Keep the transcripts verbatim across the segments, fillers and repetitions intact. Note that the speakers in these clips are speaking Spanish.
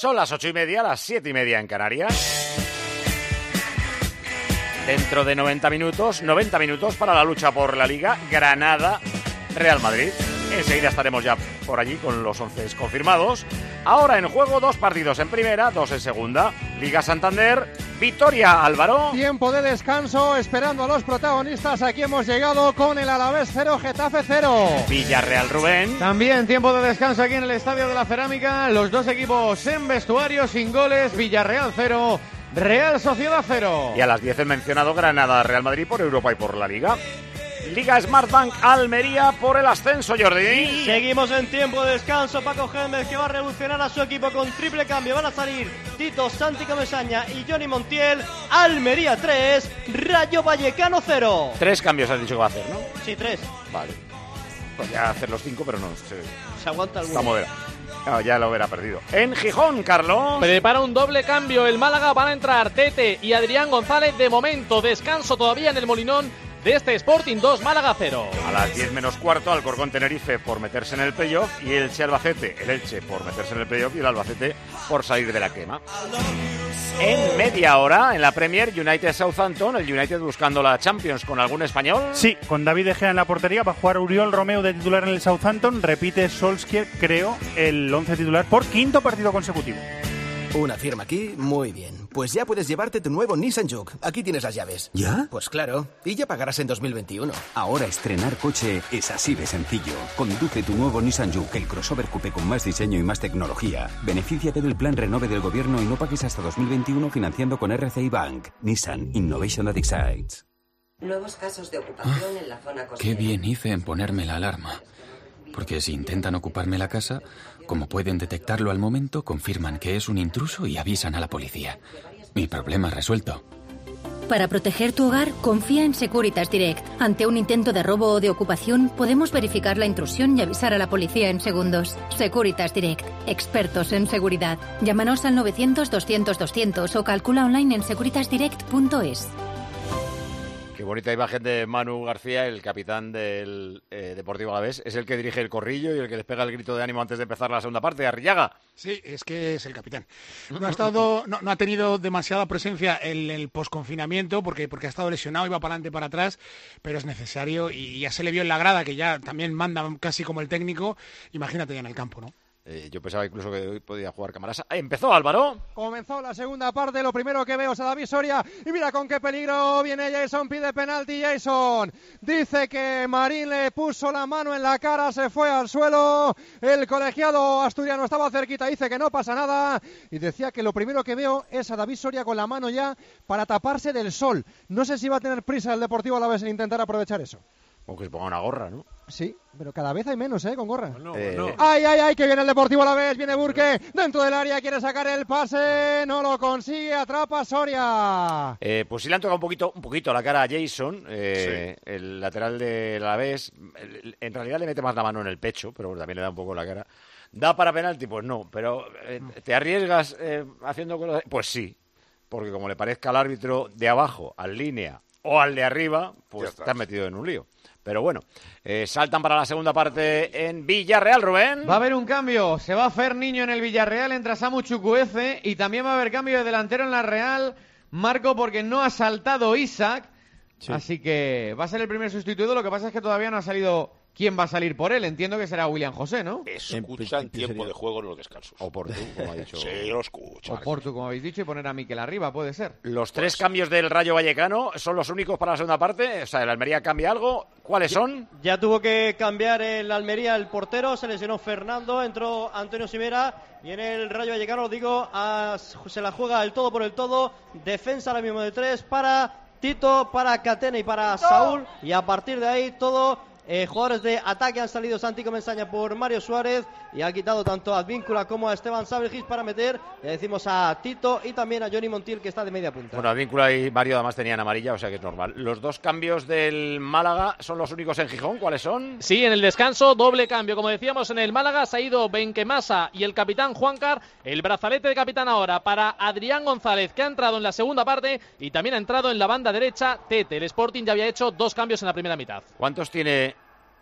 Son las ocho y media, las siete y media en Canarias. Dentro de noventa minutos, noventa minutos para la lucha por la Liga, Granada-Real Madrid. Enseguida estaremos ya por allí con los once confirmados. Ahora en juego dos partidos en primera, dos en segunda. Liga Santander, Vitoria, Álvaro. Tiempo de descanso, esperando a los protagonistas. Aquí hemos llegado con el Alavés cero, Getafe cero. Villarreal, Rubén. También tiempo de descanso aquí en el Estadio de la Cerámica. Los dos equipos en vestuario, sin goles. Villarreal cero, Real Sociedad cero. Y a las diez el mencionado Granada-Real Madrid por Europa y por la Liga. Liga Smartbank Almería por el ascenso, Jordi. Y seguimos en tiempo de descanso. Paco Gémez, que va a revolucionar a su equipo con triple cambio. Van a salir Tito, Santi Comesaña y Johnny Montiel. Almería tres, Rayo Vallecano cero. Tres cambios has dicho que va a hacer, ¿no? Sí, tres. Vale. Podría hacer los cinco, pero no. Se, se aguanta alguno. Está moderado. No, ya lo hubiera perdido. En Gijón, Carlos. Prepara un doble cambio. El Málaga van a entrar Tete y Adrián González. De momento, descanso todavía en el Molinón de este Sporting dos, Málaga cero. A las diez menos cuarto, Alcorcón Tenerife por meterse en el playoff y el Elche Albacete. El Elche por meterse en el playoff y el Albacete por salir de la quema. En media hora, en la Premier, United Southampton, el United buscando la Champions con algún español. Sí, con David De Gea en la portería, va a jugar Oriol Romeu de titular en el Southampton. Repite Solskjaer, creo, el once titular por quinto partido consecutivo. Una firma aquí, muy bien. Pues ya puedes llevarte tu nuevo Nissan Juke. Aquí tienes las llaves. ¿Ya? Pues claro, y ya pagarás en dos mil veintiuno. Ahora estrenar coche es así de sencillo. Conduce tu nuevo Nissan Juke, el crossover coupé con más diseño y más tecnología. Benefíciate del plan Renove del gobierno y no pagues hasta dos mil veintiuno financiando con R C I Bank. Nissan Innovation that excites. Nuevos casos de ocupación en la zona costera. Qué bien hice en ponerme la alarma. Porque si intentan ocuparme la casa, como pueden detectarlo al momento, confirman que es un intruso y avisan a la policía. Mi problema resuelto. Para proteger tu hogar, confía en Securitas Direct. Ante un intento de robo o de ocupación, podemos verificar la intrusión y avisar a la policía en segundos. Securitas Direct, expertos en seguridad. Llámanos al novecientos, doscientos, doscientos o calcula online en securitas direct punto es. Qué bonita imagen de Manu García, el capitán del eh, Deportivo Alavés. Es el que dirige el corrillo y el que les pega el grito de ánimo antes de empezar la segunda parte. Arrillaga. Sí, es que es el capitán. No ha estado, no, no ha tenido demasiada presencia en el posconfinamiento porque, porque ha estado lesionado, iba para adelante, para atrás, pero es necesario y ya se le vio en la grada, que ya también manda casi como el técnico. Imagínate ya en el campo, ¿no? Eh, yo pensaba incluso que hoy podía jugar Camarasa. Empezó Álvaro. Comenzó la segunda parte. Lo primero que veo es a David Soria. Y mira con qué peligro viene Jason. Pide penalti Jason. Dice que Marín le puso la mano en la cara. Se fue al suelo. El colegiado asturiano estaba cerquita. Dice que no pasa nada. Y decía que lo primero que veo es a David Soria con la mano ya para taparse del sol. No sé si va a tener prisa el Deportivo Alavés en intentar aprovechar eso. O que se ponga una gorra, ¿no? Sí, pero cada vez hay menos, ¿eh? Con gorra. Bueno, eh... bueno. ¡Ay, ay, ay! Que viene el Deportivo Alavés. Viene Burke dentro del área. Quiere sacar el pase. No lo consigue. Atrapa Soria. Eh, pues sí le han tocado un poquito, un poquito la cara a Jason. Eh, sí. El lateral del Alavés. En realidad le mete más la mano en el pecho, pero también le da un poco la cara. ¿Da para penalti? Pues no. Pero eh, ¿te arriesgas eh, haciendo cosas? Pues sí. Porque como le parezca al árbitro de abajo, al línea o al de arriba, pues te has metido en un lío. Pero bueno, eh, saltan para la segunda parte en Villarreal, Rubén. Va a haber un cambio, se va a hacer Niño en el Villarreal, entra Samu Chukwueze y también va a haber cambio de delantero en la Real, Marco, porque no ha saltado Isaac, sí. Así que va a ser el primer sustituto. Lo que pasa es que todavía no ha salido quién va a salir por él. Entiendo que será William José, ¿no? Escucha en tiempo de juego en los descansos. O Portu, como ha dicho. Sí, lo escucha. O Portu, como habéis dicho, y poner a Mikel arriba, puede ser. Los tres pues... cambios del Rayo Vallecano son los únicos para la segunda parte. O sea, el Almería cambia algo. ¿Cuáles son? Ya, ya tuvo que cambiar el Almería el portero. Se lesionó Fernando, entró Antonio Simera. Y en el Rayo Vallecano, digo, a, se la juega el todo por el todo. Defensa ahora mismo de tres para Tito, para Catena y para Saúl. Y a partir de ahí todo... Eh, jugadores de ataque han salido. Santi Comensaña por Mario Suárez y ha quitado tanto a Advíncula como a Esteban Sabrigis para meter, le decimos, a Tito y también a Johnny Montiel, que está de media punta. Bueno, Advíncula y Mario además tenían amarilla, o sea que es normal. Los dos cambios del Málaga son los únicos en Gijón. ¿Cuáles son? Sí, en el descanso, doble cambio. Como decíamos, en el Málaga se ha ido Benquemasa y el capitán Juancar. El brazalete de capitán ahora para Adrián González, que ha entrado en la segunda parte, y también ha entrado en la banda derecha Tete. El Sporting ya había hecho dos cambios en la primera mitad. ¿Cuántos tiene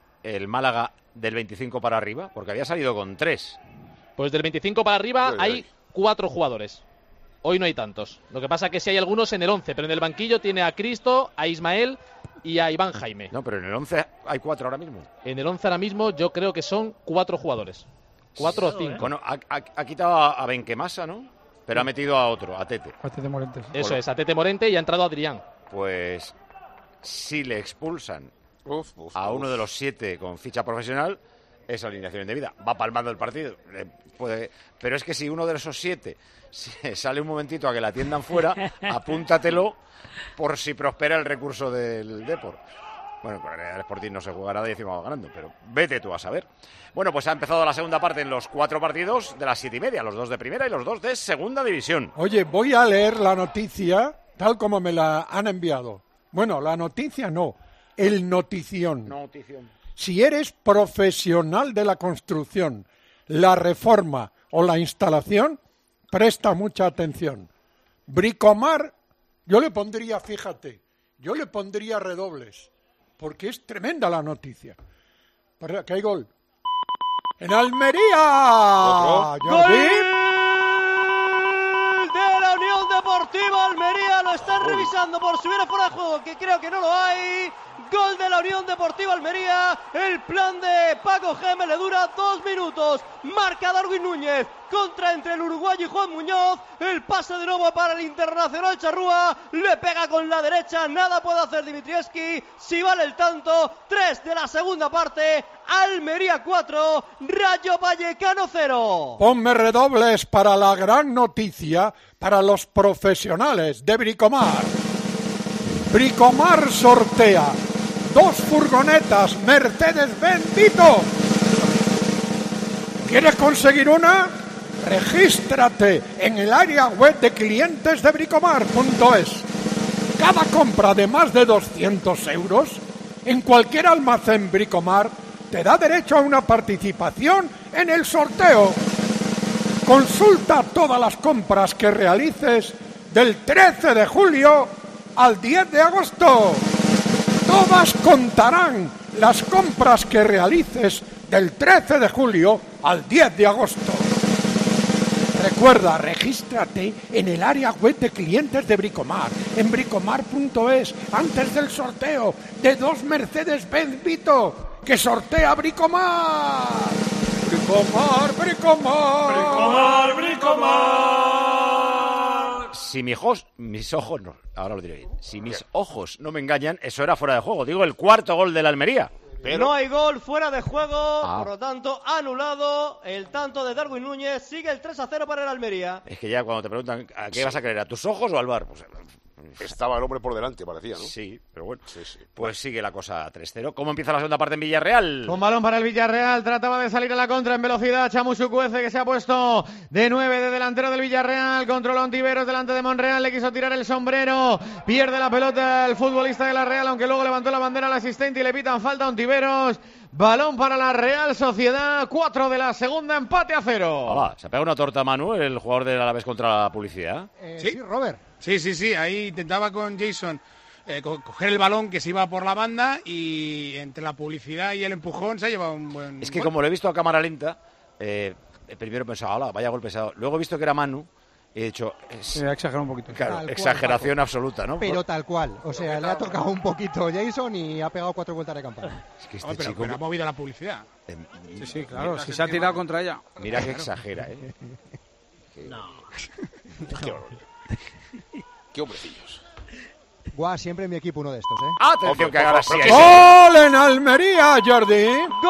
el Málaga del veinticinco para arriba? Porque había salido con tres. Pues del veinticinco para arriba sí, hay cuatro jugadores. Hoy no hay tantos. Lo que pasa es que sí hay algunos en el once, pero en el banquillo tiene a Cristo, a Ismael y a Iván Jaime. No, pero en el once hay cuatro ahora mismo. En el once ahora mismo yo creo que son cuatro jugadores. Cuatro o cinco. Bueno, ha, ha, ha quitado a, a Benquemasa, ¿no? Pero ha metido a otro, a Tete. A Tete Morente. Eso es, a Tete Morente y ha entrado Adrián. Pues si le expulsan uf, uf, a uf. uno de los siete con ficha profesional, es alineación indebida. Va palmando el partido. Le puede... Pero es que si uno de esos siete sale un momentito a que la atiendan fuera, apúntatelo por si prospera el recurso del Depor. Bueno, con el Sporting no se juega nada y encima va ganando, pero vete tú a saber. Bueno, pues ha empezado la segunda parte en los cuatro partidos de las siete y media, los dos de primera y los dos de segunda división. Oye, voy a leer la noticia tal como me la han enviado. Bueno, la noticia no, el notición. Notición. Si eres profesional de la construcción, la reforma o la instalación, presta mucha atención. Bricomar, yo le pondría, fíjate, yo le pondría redobles, porque es tremenda la noticia. Para que hay gol. ¡En Almería! ¡Gol de la Unión Deportiva Almería! Lo están revisando por si hubiera fuera de juego, que creo que no lo hay. Gol de la Unión Deportiva Almería. El plan de Paco Gémez le dura dos minutos. Marca Darwin Núñez. Contra entre el uruguayo y Juan Muñoz. El pase de nuevo para el Internacional Charrúa. Le pega con la derecha. Nada puede hacer Dimitrievski. Si vale el tanto. tres de la segunda parte. Almería cuatro. Rayo Vallecano cero. Ponme redobles para la gran noticia para los profesionales de Bricomar. Bricomar sortea dos furgonetas Mercedes-Benz Vito. ¿Quieres conseguir una? Regístrate en el área web de clientes de bricomar punto es. Cada compra de más de doscientos euros en cualquier almacén Bricomar te da derecho a una participación en el sorteo. Consulta todas las compras que realices del trece de julio al diez de agosto. Todas contarán las compras que realices del trece de julio al diez de agosto. Recuerda, regístrate en el área web de clientes de Bricomar, en bricomar punto es, antes del sorteo de dos Mercedes-Benz Vito que sortea Bricomar. Bricomar, Bricomar. Bricomar, Bricomar. Si mis ojos, mis ojos no, ahora lo diré bien. Si mis ojos no me engañan, eso era fuera de juego. Digo, el cuarto gol de la Almería. Pero... No hay gol, fuera de juego, ah. por lo tanto, anulado el tanto de Darwin Núñez. Sigue el tres a cero para el Almería. Es que ya cuando te preguntan ¿a qué vas a creer? ¿A tus ojos o al bar? Pues, estaba el hombre por delante, parecía, ¿no? Sí, pero bueno. Sí, sí. Pues sigue la cosa tres cero. ¿Cómo empieza la segunda parte en Villarreal? Con balón para el Villarreal, trataba de salir a la contra en velocidad. Chamu Chukwueze, que se ha puesto de nueve de delantero del Villarreal. Controló Ontiveros delante de Monreal, le quiso tirar el sombrero. Pierde la pelota el futbolista de la Real, aunque luego levantó la bandera al asistente y le pitan falta a Ontiveros. Balón para la Real Sociedad, cuatro de la segunda, empate a cero. Hola, se pega una torta Manu, el jugador del Alavés contra la publicidad. Eh, ¿Sí? sí, Robert. Sí, sí, sí, ahí intentaba con Jason eh, co- coger el balón que se iba por la banda y entre la publicidad y el empujón se ha llevado un buen... Es que gol. como lo he visto a cámara lenta, eh, primero pensaba, hola, vaya gol pesado. Luego he visto que era Manu y he dicho... Es, Se ha exagerado un poquito. Claro, Tal exageración cual, absoluta, ¿no? Pero tal cual. O sea, le ha tocado un poquito Jason y ha pegado cuatro vueltas de campana. Es que este oh, pero, chico... pero ha movido la publicidad. Eh, sí, sí, claro. Mira, Si se ha tirado contra ella. Mira que exagera, ¿eh? No. Qué horror. Qué hombrecillos. Guau, siempre en mi equipo uno de estos, ¿eh? Atención, que ahora sí. ¡Gol en Almería, Jordi!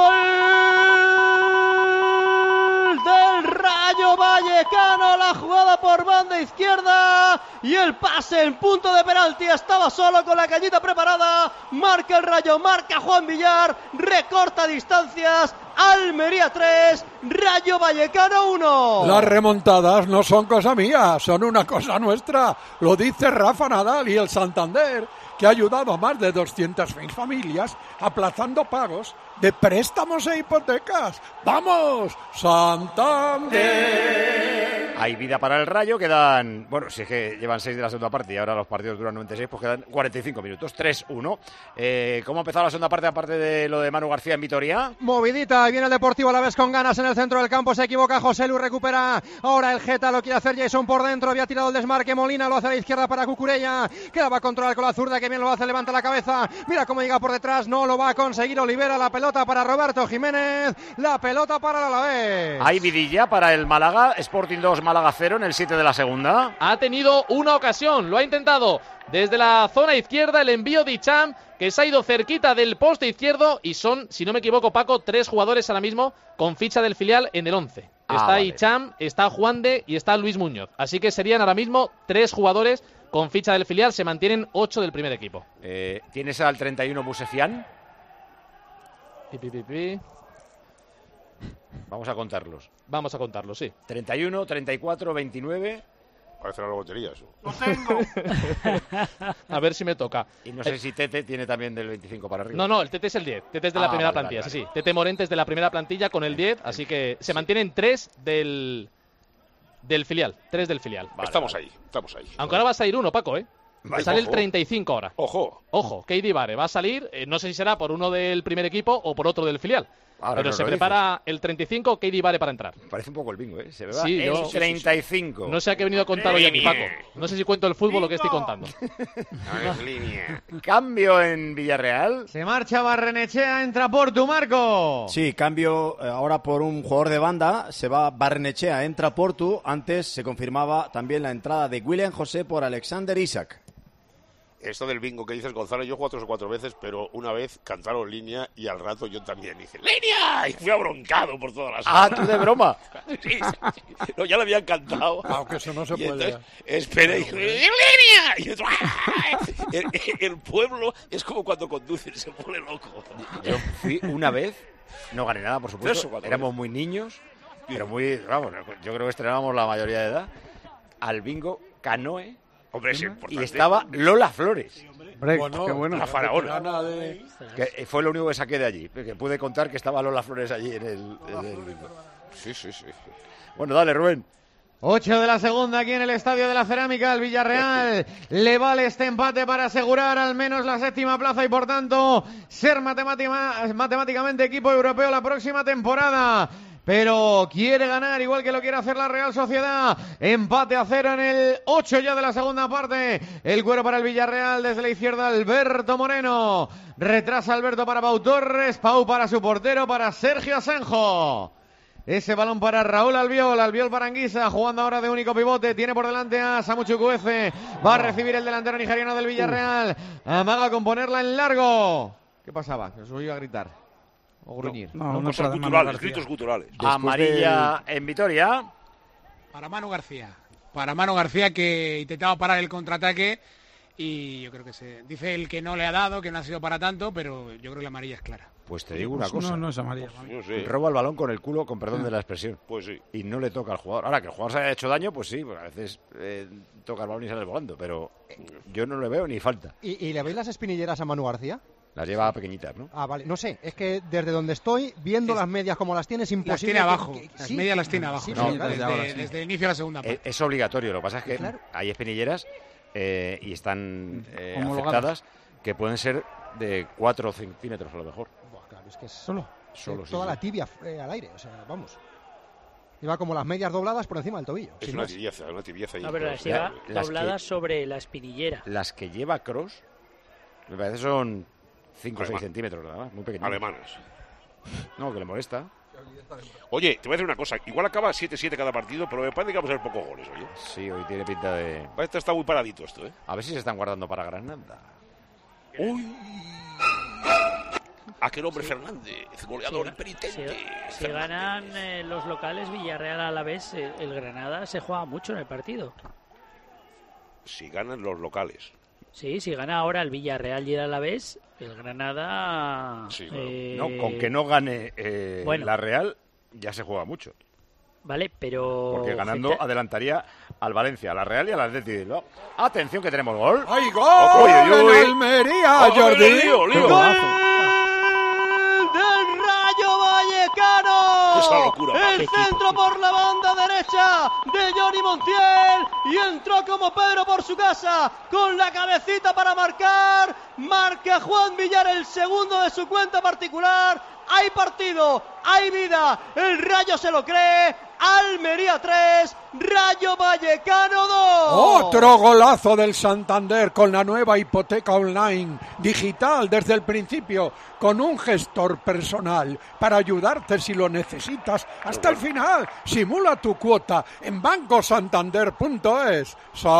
¡Gol del Rayo Vallecano! La jugada por banda izquierda y el pase en punto de penalti. Estaba solo con la cañita preparada. Marca el Rayo, marca Juan Villar. Recorta distancias. Almería tres, Rayo Vallecano uno. Las remontadas no son cosa mía, son una cosa nuestra. Lo dice Rafa Nadal y el Santander, que ha ayudado a más de doscientas mil familias aplazando pagos de préstamos e hipotecas. ¡Vamos, Santander! Hay vida para el Rayo, quedan, bueno, si es que llevan seis de la segunda parte y ahora los partidos duran noventa y seis, pues quedan cuarenta y cinco minutos, tres uno. Eh, ¿Cómo ha empezado la segunda parte, aparte de lo de Manu García en Vitoria? Movidita, y viene el Deportivo a la vez con ganas en el centro del campo, se equivoca José Lu, recupera ahora el Geta, lo quiere hacer Jason por dentro, había tirado el desmarque, Molina lo hace a la izquierda para Cucurella, que la va a controlar con la zurda, que bien lo hace, levanta la cabeza, mira cómo llega por detrás, no lo va a conseguir Olivera, la pelota para Roberto Jiménez, la pelota para el Alavés. Hay vidilla para el Málaga, Sporting dos, Málaga cero en el siete de la segunda. Ha tenido una ocasión, lo ha intentado desde la zona izquierda, el envío de Hicham, que se ha ido cerquita del poste izquierdo, y son, si no me equivoco, Paco, tres jugadores ahora mismo con ficha del filial en el once. Ah, está vale. Hicham, está Juan de y está Luis Muñoz. Así que serían ahora mismo tres jugadores con ficha del filial, se mantienen ocho del primer equipo. Eh, ¿Tienes al treinta y uno Busefian? Pi, pi, pi, pi. Vamos a contarlos. Vamos a contarlos, sí. treinta y uno, treinta y cuatro, veintinueve. Parece una lotería eso. ¡Lo tengo! A ver si me toca. Y no sé eh. si Tete tiene también del veinticinco para arriba. No, no, el Tete es el diez. Tete es de ah, la primera vale, plantilla, vale, sí, vale. sí. Tete Morentes de la primera plantilla con el diez, así que se sí. mantienen tres del, del filial. Tres del filial. Vale, estamos vale. ahí, estamos ahí. Aunque ahora va a salir uno, Paco, ¿eh? Vale, Sale ojo. el treinta y cinco ahora. Ojo. Ojo, Keidi Vare va a salir, eh, no sé si será por uno del primer equipo o por otro del filial. Ahora pero se prepara dices. El treinta y cinco, Keidi Vare para entrar. Parece un poco el bingo, ¿eh? Se ve sí, el yo, treinta y cinco. No sé a qué he venido a contar hoy aquí, Paco. No sé si cuento el fútbol o qué estoy contando. No es línea. Cambio en Villarreal. Se marcha Barrenechea, entra Portu, Marco. Sí, cambio eh, ahora por un jugador de banda. Se va Barrenechea, entra Portu. Antes se confirmaba también la entrada de William José por Alexander Isak. Esto del bingo que dices, Gonzalo, yo he jugado tres o cuatro veces, pero una vez cantaron línea y al rato yo también dije ¡línea! Y fui abroncado por todas las... ¡Ah, tú de broma! Sí, sí, sí. No, ya le habían cantado. Aunque eso no se y puede. Entonces, esperé y dije ¡línea! Y otro, el, el pueblo es como cuando conducen, se pone loco. Yo fui una vez, no gané nada, por supuesto, éramos muy niños, pero muy, vamos, yo creo que estrenábamos la mayoría de edad, al bingo Canoe. Hombre, es importante. Y estaba Lola Flores. Hombre, bueno, qué bueno. La faraona. De... Que fue lo único que saqué de allí. Que pude contar que estaba Lola Flores allí en el, en el bingo. Sí, sí, sí. Bueno, dale, Rubén. ocho de la segunda aquí en el Estadio de la Cerámica. El Villarreal le vale este empate para asegurar al menos la séptima plaza y por tanto ser matemática, matemáticamente equipo europeo la próxima temporada. Pero quiere ganar igual que lo quiere hacer la Real Sociedad. Empate a cero en el ocho ya de la segunda parte. El cuero para el Villarreal desde la izquierda Alberto Moreno. Retrasa Alberto para Pau Torres. Pau para su portero, para Sergio Asenjo. Ese balón para Raúl Albiol, Albiol para Anguisa, jugando ahora de único pivote, tiene por delante a Samu Chukwueze, va a recibir el delantero nigeriano del Villarreal, amaga con ponerla en largo. ¿Qué pasaba? Que os oí a gritar. O gruñir. No, no, no cosas culturales, gritos culturales. Amarilla de... en Vitoria. Para Manu García. Para Manu García, que intentaba parar el contraataque y yo creo que se dice el que no le ha dado, que no ha sido para tanto, pero yo creo que la amarilla es clara. Pues te digo una pues cosa. No, no es amarilla. Pues sí. Roba el balón con el culo, con perdón de la expresión. Pues sí. Y no le toca al jugador. Ahora, que el jugador se haya hecho daño, pues sí, pues a veces eh, toca el balón y sale volando, pero yo no le veo ni falta. ¿Y, y le veis las espinilleras a Manu García? Las lleva pequeñitas, ¿no? Ah, vale. No sé, es que desde donde estoy, viendo es, las medias como las tiene, es imposible. Las tiene abajo. Que, que, las sí, medias las tiene abajo. Sí, no, sí, claro. desde, desde, desde, desde el inicio de la segunda parte. Es, es obligatorio. Lo que pasa es que claro. hay espinilleras eh, y están eh, aceptadas que pueden ser de cuatro centímetros a lo mejor. Buah, claro, es que es solo, solo toda sí, la sí. tibia eh, al aire. O sea, vamos. Lleva como las medias dobladas por encima del tobillo. Es una tibieza, una tibieza. No, pero las lleva dobladas sobre la espinillera. Las que lleva Kroos, me parece son cinco o seis centímetros nada más, muy pequeñas. Alemanas. No, que le molesta. Oye, te voy a decir una cosa. Igual acaba siete siete cada partido, pero me parece que vamos a ver pocos goles, oye. Sí, hoy tiene pinta de... Parece que está muy paradito esto, ¿eh? A ver si se están guardando para Granada. ¡Uy! Aquel hombre sí. Fernández, goleador sí, impenitente. Si, si ganan eh, los locales, Villarreal a la vez, eh, el Granada se juega mucho en el partido. Si ganan los locales. Sí, si gana ahora el Villarreal y el Alavés, el Granada... Sí, claro. eh... No, con que no gane eh, bueno. la Real, ya se juega mucho. Vale, pero... Porque ganando gente... adelantaría al Valencia, a la Real y al Atlético de Bilbao. Atención que tenemos gol. ¡Hay gol! ¡Uy, uy, uy! ¡En Almería, oh, Jordi! ¡Lío, lío! ¡Gol del Rayo Vallecano! ¿Qué es es una locura. El centro por la banda derecha de Johnny Montiel y entró como Pedro por su casa con la cabecita para marcar. Marca Juan Villar el segundo de su cuenta particular. Hay partido, hay vida, el Rayo se lo cree. Almería tres, Rayo Vallecano dos. Otro golazo del Santander con la nueva hipoteca online, digital desde el principio, con un gestor personal para ayudarte si lo necesitas hasta el final. Simula tu cuota en banco santander punto es.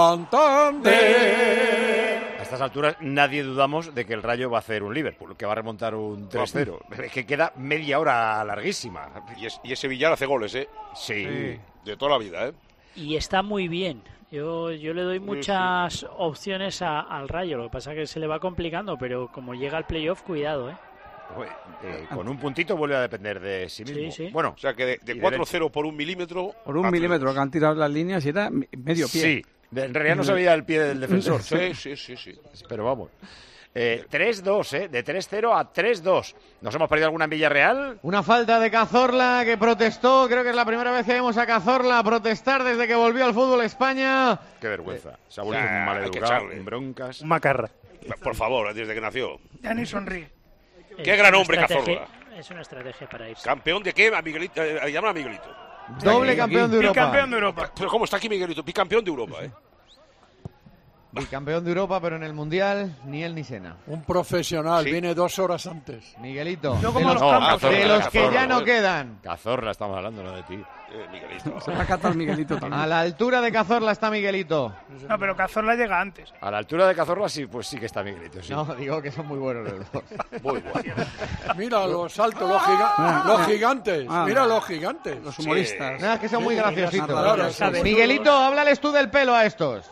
Santander. A estas alturas nadie dudamos de que el Rayo va a hacer un Liverpool, que va a remontar un tres cero. Es que queda media hora larguísima. Y, es, y ese Villar hace goles, ¿eh? Sí. sí. De toda la vida, ¿eh? Y está muy bien. Yo, yo le doy muchas sí, sí. opciones a, al Rayo. Lo que pasa es que se le va complicando, pero como llega al playoff, cuidado, ¿eh? Eh, con un puntito vuelve a depender de sí mismo. Sí, sí. Bueno, o sea que de, de cuatro cero por un milímetro. Por un milímetro que han tirado las líneas y era medio pie. Sí, en realidad no se veía el pie del defensor. Sí, sí, sí, sí. Pero vamos. Eh, tres dos, ¿eh? De tres cero a tres dos. ¿Nos hemos perdido alguna en Villarreal? Una falta de Cazorla que protestó. Creo que es la primera vez que vemos a Cazorla protestar desde que volvió al fútbol España. Qué vergüenza. Se ha vuelto un maleducado, un broncas. Un macarra. Por favor, desde que nació. Ya ni sonríe. Qué gran hombre Cazorla. Es una estrategia para irse. ¿Campeón de qué? A Miguelito, eh, llaman a Miguelito. Doble campeón de Europa. Bicampeón de Europa. Pero ¿cómo está aquí Miguelito? Bicampeón de Europa, ¿eh? Bicampeón de Europa, pero en el Mundial ni él ni Sena. Un profesional, sí. Viene dos horas antes. Miguelito, no de como los, los, no, campos, de los que Cazorla, ya no ¿eh? quedan. Cazorla, estamos hablando, no de ti. Eh, Miguelito. Se va a catar Miguelito también. A la altura de Cazorla está Miguelito. No, pero Cazorla llega antes. A la altura de Cazorla sí, pues sí que está Miguelito, sí. No, digo que son muy buenos los dos. Muy buenos. Mira los saltos, los, giga ah, los gigantes. Ah, mira los gigantes. Los humoristas. Sí. Nada, es que son muy graciositos. Claro, claro, Miguelito, háblales tú del pelo a estos.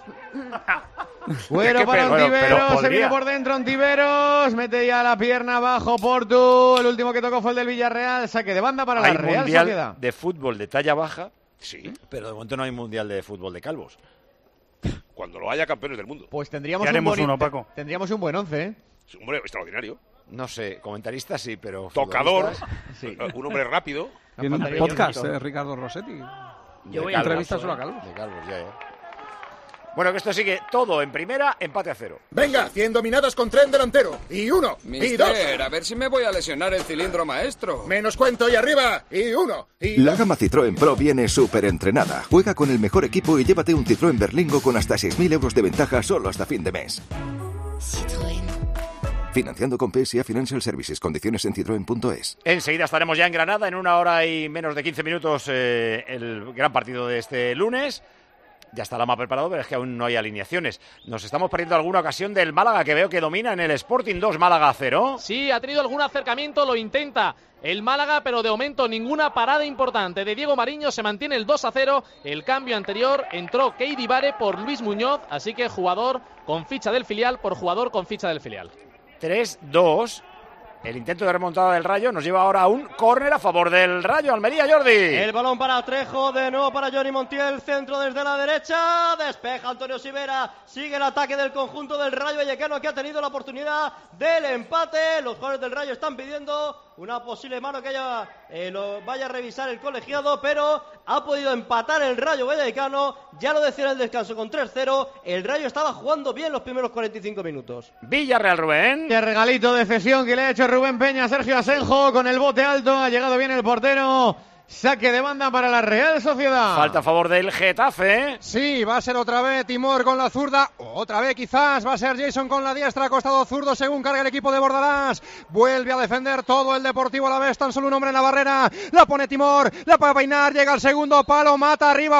Bueno, para Ontiveros, bueno, se viene por dentro Ontiveros, mete ya la pierna abajo Portu, el último que tocó fue el del Villarreal, saque de banda para hay la Real mundial Sociedad. De fútbol de talla baja, sí, pero de momento no hay mundial de fútbol de calvos. Cuando lo haya, campeones del mundo. Pues tendríamos un, buen, uno, Paco. tendríamos un buen once, ¿eh? Un hombre extraordinario. No sé, comentarista sí, pero tocador, sí. Un hombre rápido. Tiene un podcast, eh, Ricardo Rossetti. Yo voy a entrevistar solo a Calvos. De Calvos, ya, ya. Bueno, que esto sigue todo en primera, empate a cero. Venga, cien dominadas con tren delantero. Y uno, Mister, y dos. A ver si me voy a lesionar el cilindro maestro. Menos cuento y arriba. Y uno, y La gama Citroën Pro viene súper entrenada. Juega con el mejor equipo y llévate un Citroën Berlingo con hasta seis mil euros de ventaja solo hasta fin de mes. Citroën. Financiando con P S A Financial Services. Condiciones en citroen punto es. Enseguida estaremos ya en Granada, en una hora y menos de quince minutos, eh, el gran partido de este lunes. Ya está Lama preparado, pero es que aún no hay alineaciones. Nos estamos perdiendo alguna ocasión del Málaga, que veo que domina en el Sporting dos, Málaga cero. Sí, ha tenido algún acercamiento, lo intenta el Málaga, pero de momento ninguna parada importante de Diego Mariño. Se mantiene el dos a cero. El cambio anterior entró Keidi Vare por Luis Muñoz, así que jugador con ficha del filial por jugador con ficha del filial. tres dos. El intento de remontada del Rayo nos lleva ahora a un córner a favor del Rayo. Almería, Jordi. El balón para Trejo, de nuevo para Johnny Montiel, centro desde la derecha, despeja Antonio Sivera, sigue el ataque del conjunto del Rayo Vallecano, que ha tenido la oportunidad del empate. Los jugadores del Rayo están pidiendo una posible mano que haya, eh, lo vaya a revisar el colegiado, pero ha podido empatar el Rayo Vallecano. Ya lo decía en el descanso con tres cero. El Rayo estaba jugando bien los primeros cuarenta y cinco minutos. Villarreal, Rubén. Qué regalito de cesión que le ha hecho Rubén Peña a Sergio Asenjo con el bote alto. Ha llegado bien el portero. Saque de banda para la Real Sociedad. Falta a favor del Getafe. Sí, va a ser otra vez Timor con la zurda. Otra vez quizás va a ser Jason con la diestra. Costado zurdo según carga el equipo de Bordalás. Vuelve a defender todo el Deportivo a la vez. Tan solo un hombre en la barrera. La pone Timor. La puede peinar. Llega al segundo palo. Mata arriba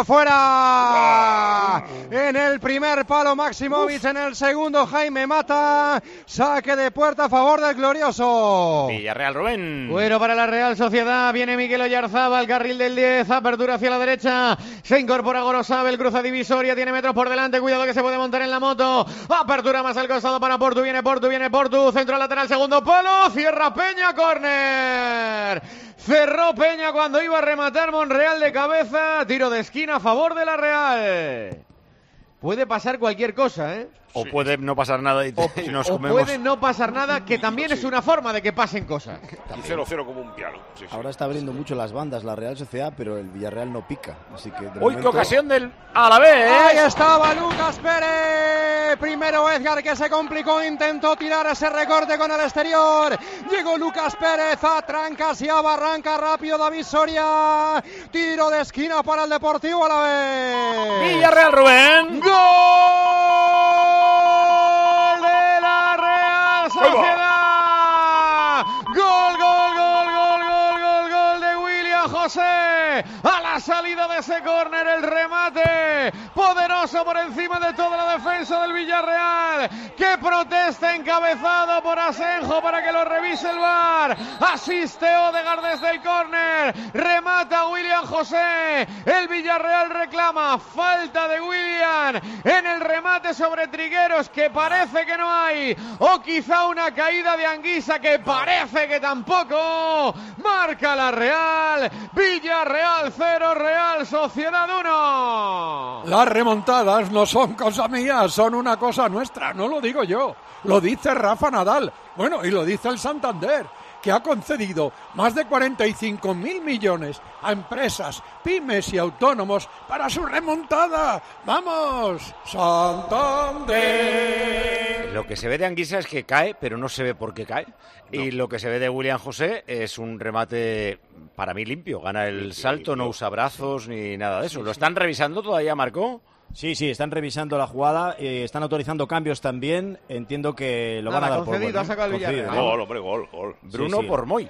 fuera. En el primer palo Maximovic. En el segundo Jaime Mata. Saque de puerta a favor del glorioso. Villarreal, Rubén. Bueno, para la Real Sociedad viene Miguel Oyarzabal. Al carril del diez, apertura hacia la derecha, se incorpora Gorosabel, cruza divisoria, tiene metros por delante, cuidado que se puede montar en la moto, apertura más al costado para Portu, viene Portu, viene Portu, centro lateral, segundo palo, cierra Peña, córner, cerró Peña cuando iba a rematar Monreal de cabeza, tiro de esquina a favor de la Real. Puede pasar cualquier cosa, ¿eh? O sí. puede no pasar nada y, te, o, y nos o comemos. puede no pasar nada, que también sí. es una forma de que pasen cosas. Y cero cero como un piano. Sí, sí. Ahora está abriendo mucho las bandas la Real Sociedad, pero el Villarreal no pica. Así que de ¡Uy, momento... qué ocasión del Alavés! Ahí estaba Lucas Pérez. Primero Edgar, que se complicó, intentó tirar ese recorte con el exterior. Llegó Lucas Pérez a trancas y a barranca. Rápido David Soria. Tiro de esquina para el Deportivo Alavés. Villarreal, Rubén. ¡Gol de la Real Sociedad! ¡Gol, gol, gol, gol, gol, gol, gol de William José! A la salida de ese córner, el remate poderoso por encima de toda la defensa del Villarreal. ¡Qué protesta encabezado por Asenjo para que lo revise el V A R! Asiste Odegaard desde el córner. Remata William José. El Villarreal reclama falta de William en el remate sobre Trigueros, que parece que no hay. O quizá una caída de Anguisa, que parece que tampoco. Marca la Real. Villarreal cero, Real Sociedad uno. Las remontadas no son cosa mía, son una cosa nuestra, no lo digo yo, lo dice Rafa Nadal, bueno, y lo dice el Santander, que ha concedido más de cuarenta y cinco mil millones a empresas, pymes y autónomos para su remontada. ¡Vamos, Santander! Lo que se ve de Anguisa es que cae, pero no se ve por qué cae. No. Y lo que se ve de William José es un remate, para mí, limpio. Gana el salto, no usa brazos ni nada de eso. ¿Lo están revisando todavía, Marco? Sí, sí, están revisando la jugada, eh, están autorizando cambios también. Entiendo que lo Nada, van a dar por concedido, bueno. ha sacado el Villarreal. Gol, hombre, gol, gol. Bruno Sí, sí. por Moy.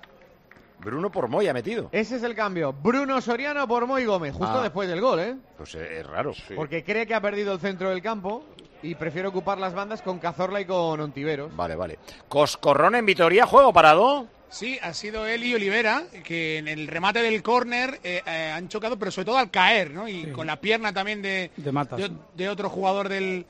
Bruno por Moy ha metido. Ese es el cambio. Bruno Soriano por Moy Gómez, justo Ah. después del gol, ¿eh? Pues eh, es raro. Sí. Porque cree que ha perdido el centro del campo y prefiere ocupar las bandas con Cazorla y con Ontiveros. Vale, vale. Coscorrón en Vitoria, juego parado. Sí, ha sido él y Olivera, que en el remate del córner eh, eh, han chocado, pero sobre todo al caer, ¿no? Y sí. con la pierna también de, de, Matas, de, sí. de otro jugador del,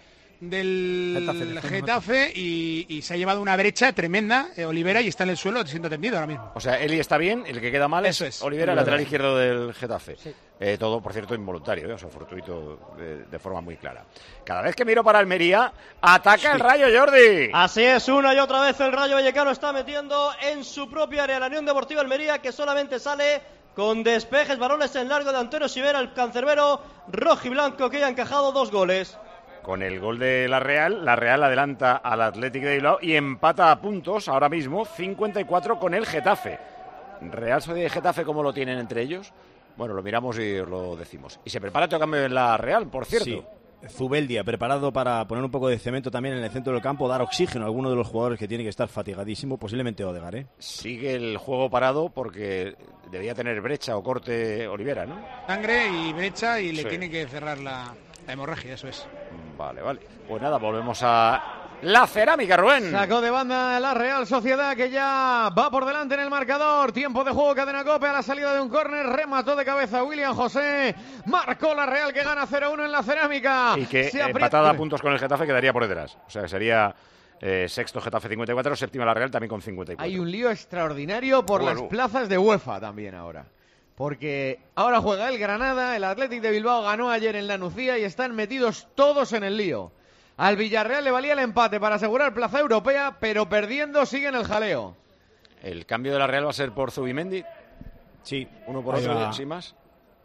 del Getafe, de Getafe y, y se ha llevado una brecha tremenda, eh, Olivera, y está en el suelo siendo tendido ahora mismo. O sea, Eli está bien, el que queda mal Eso es, es. Olivera, Olivera. lateral izquierdo del Getafe. Sí. Eh, todo, por cierto, involuntario, ¿eh? O sea, fortuito de, de forma muy clara. Cada vez que miro para Almería, ataca sí. el Rayo, Jordi. Así es, una y otra vez el Rayo Vallecano está metiendo en su propia área la Unión Deportiva Almería, que solamente sale con despejes, balones en largo de Antonio Sivera, el cancerbero rojiblanco, que ha encajado dos goles. Con el gol de la Real, la Real adelanta al Athletic de Bilbao y empata a puntos ahora mismo, cincuenta y cuatro con el Getafe. Real Sociedad y Getafe, ¿cómo lo tienen entre ellos? Bueno, lo miramos y os lo decimos. Y se prepara otro cambio en la Real, por cierto. Sí. Zubeldia, preparado para poner un poco de cemento también en el centro del campo, dar oxígeno a alguno de los jugadores que tiene que estar fatigadísimo, posiblemente Odegaard, ¿eh? Sigue el juego parado porque debía tener brecha o corte Olivera, ¿no? Sangre y brecha y le Sí. tiene que cerrar la, la hemorragia, eso es. Vale, vale. Pues nada, volvemos a la cerámica, Rubén. Sacó de banda la Real Sociedad, que ya va por delante en el marcador. Tiempo de juego, cadena cope a la salida de un córner. Remató de cabeza William José. Marcó la Real, que gana cero uno en la cerámica. Y que Se aprieta- empatada a puntos con el Getafe quedaría por detrás. O sea, que sería eh, sexto Getafe cincuenta y cuatro, séptima la Real también con cincuenta y cuatro. Hay un lío extraordinario por Bueno. las plazas de UEFA también ahora. Porque ahora juega el Granada, el Athletic de Bilbao ganó ayer en la Nucía y están metidos todos en el lío. Al Villarreal le valía el empate para asegurar plaza europea, pero perdiendo sigue en el jaleo. El cambio de la Real va a ser por Zubimendi. Sí. Uno por Ahí otro, va. sin más.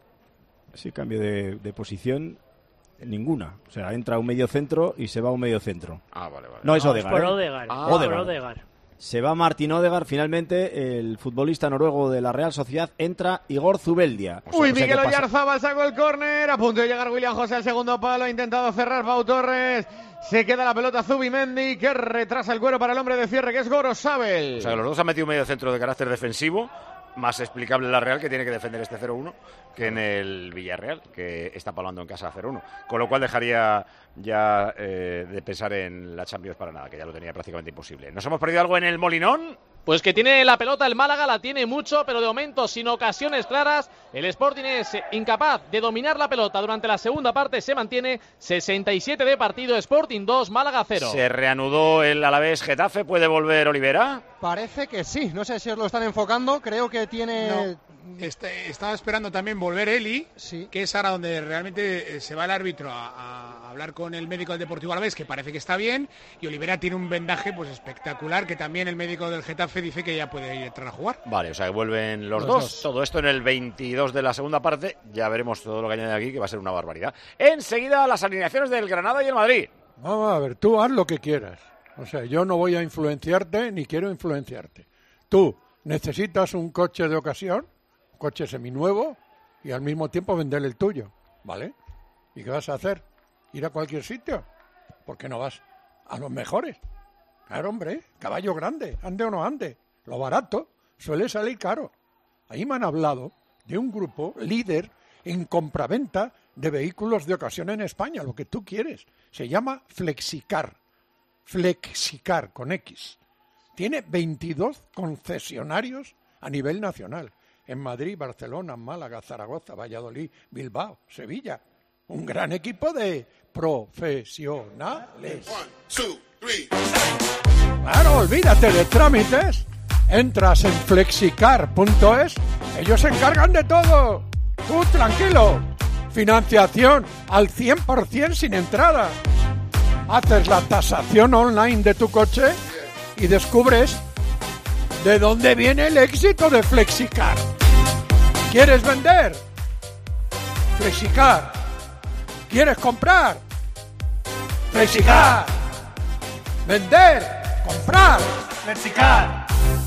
Sí, cambio de, de posición, ninguna. O sea, entra un medio centro y se va un medio centro. Ah, vale, vale. No, es No, Odegaard. por ¿eh? Odegaard. Ah, por Odegaard. Odegaard. Se va Martín Odegaard, finalmente el futbolista noruego de la Real Sociedad, entra Igor Zubeldia. O sea, Uy, o sea, Miguel ¿qué pasa? Oyarzábal sacó el córner, a punto de llegar William José al segundo palo, ha intentado cerrar Pau Torres, se queda la pelota Zubimendi, que retrasa el cuero para el hombre de cierre, que es Gorosabel. O sea, que los dos han metido un medio centro de carácter defensivo, más explicable la Real, que tiene que defender este cero uno, que en el Villarreal, que está palando en casa cero uno. Con lo cual dejaría ya eh, de pensar en la Champions para nada, que ya lo tenía prácticamente imposible. ¿Nos hemos perdido algo en el Molinón? Pues que tiene la pelota el Málaga, la tiene mucho, pero de momento sin ocasiones claras. El Sporting es incapaz de dominar la pelota durante la segunda parte, se mantiene sesenta y siete de partido, Sporting dos, Málaga cero. Se reanudó el Alavés Getafe, ¿puede volver Olivera? Parece que sí, no sé si os lo están enfocando, creo que tiene... No. Este, estaba esperando también volver Eli, sí. que es ahora donde realmente eh, se va el árbitro a, a, a hablar con el médico del Deportivo Alavés, que parece que está bien, y Olivera tiene un vendaje pues espectacular, que también el médico del Getafe dice que ya puede entrar a jugar. Vale, o sea que vuelven los, Los dos. dos. Todo esto en el veintidós de la segunda parte. Ya veremos todo lo que añade aquí, que va a ser una barbaridad. Enseguida las alineaciones del Granada y el Madrid. Vamos a ver, tú haz lo que quieras. O sea, yo no voy a influenciarte ni quiero influenciarte. Tú necesitas un coche de ocasión, un coche seminuevo, y al mismo tiempo vender el tuyo, ¿vale? ¿Y qué vas a hacer? ¿Ir a cualquier sitio? ¿Por qué no vas a los mejores? Claro, hombre, caballo grande, ande o no ande. Lo barato suele salir caro. Ahí me han hablado de un grupo líder en compraventa de vehículos de ocasión en España, lo que tú quieres. Se llama Flexicar. Flexicar, con X. Tiene veintidós concesionarios a nivel nacional. En Madrid, Barcelona, Málaga, Zaragoza, Valladolid, Bilbao, Sevilla. Un gran equipo de profesionales. Claro, olvídate de trámites. Entras en flexicar punto es. Ellos se encargan de todo. Tú tranquilo. Financiación al cien por ciento sin entrada. Haces la tasación online de tu coche y descubres de dónde viene el éxito de Flexicar. ¿Quieres vender? Flexicar. ¿Quieres comprar? Flexicar. Vender. Comprar. Flexicar.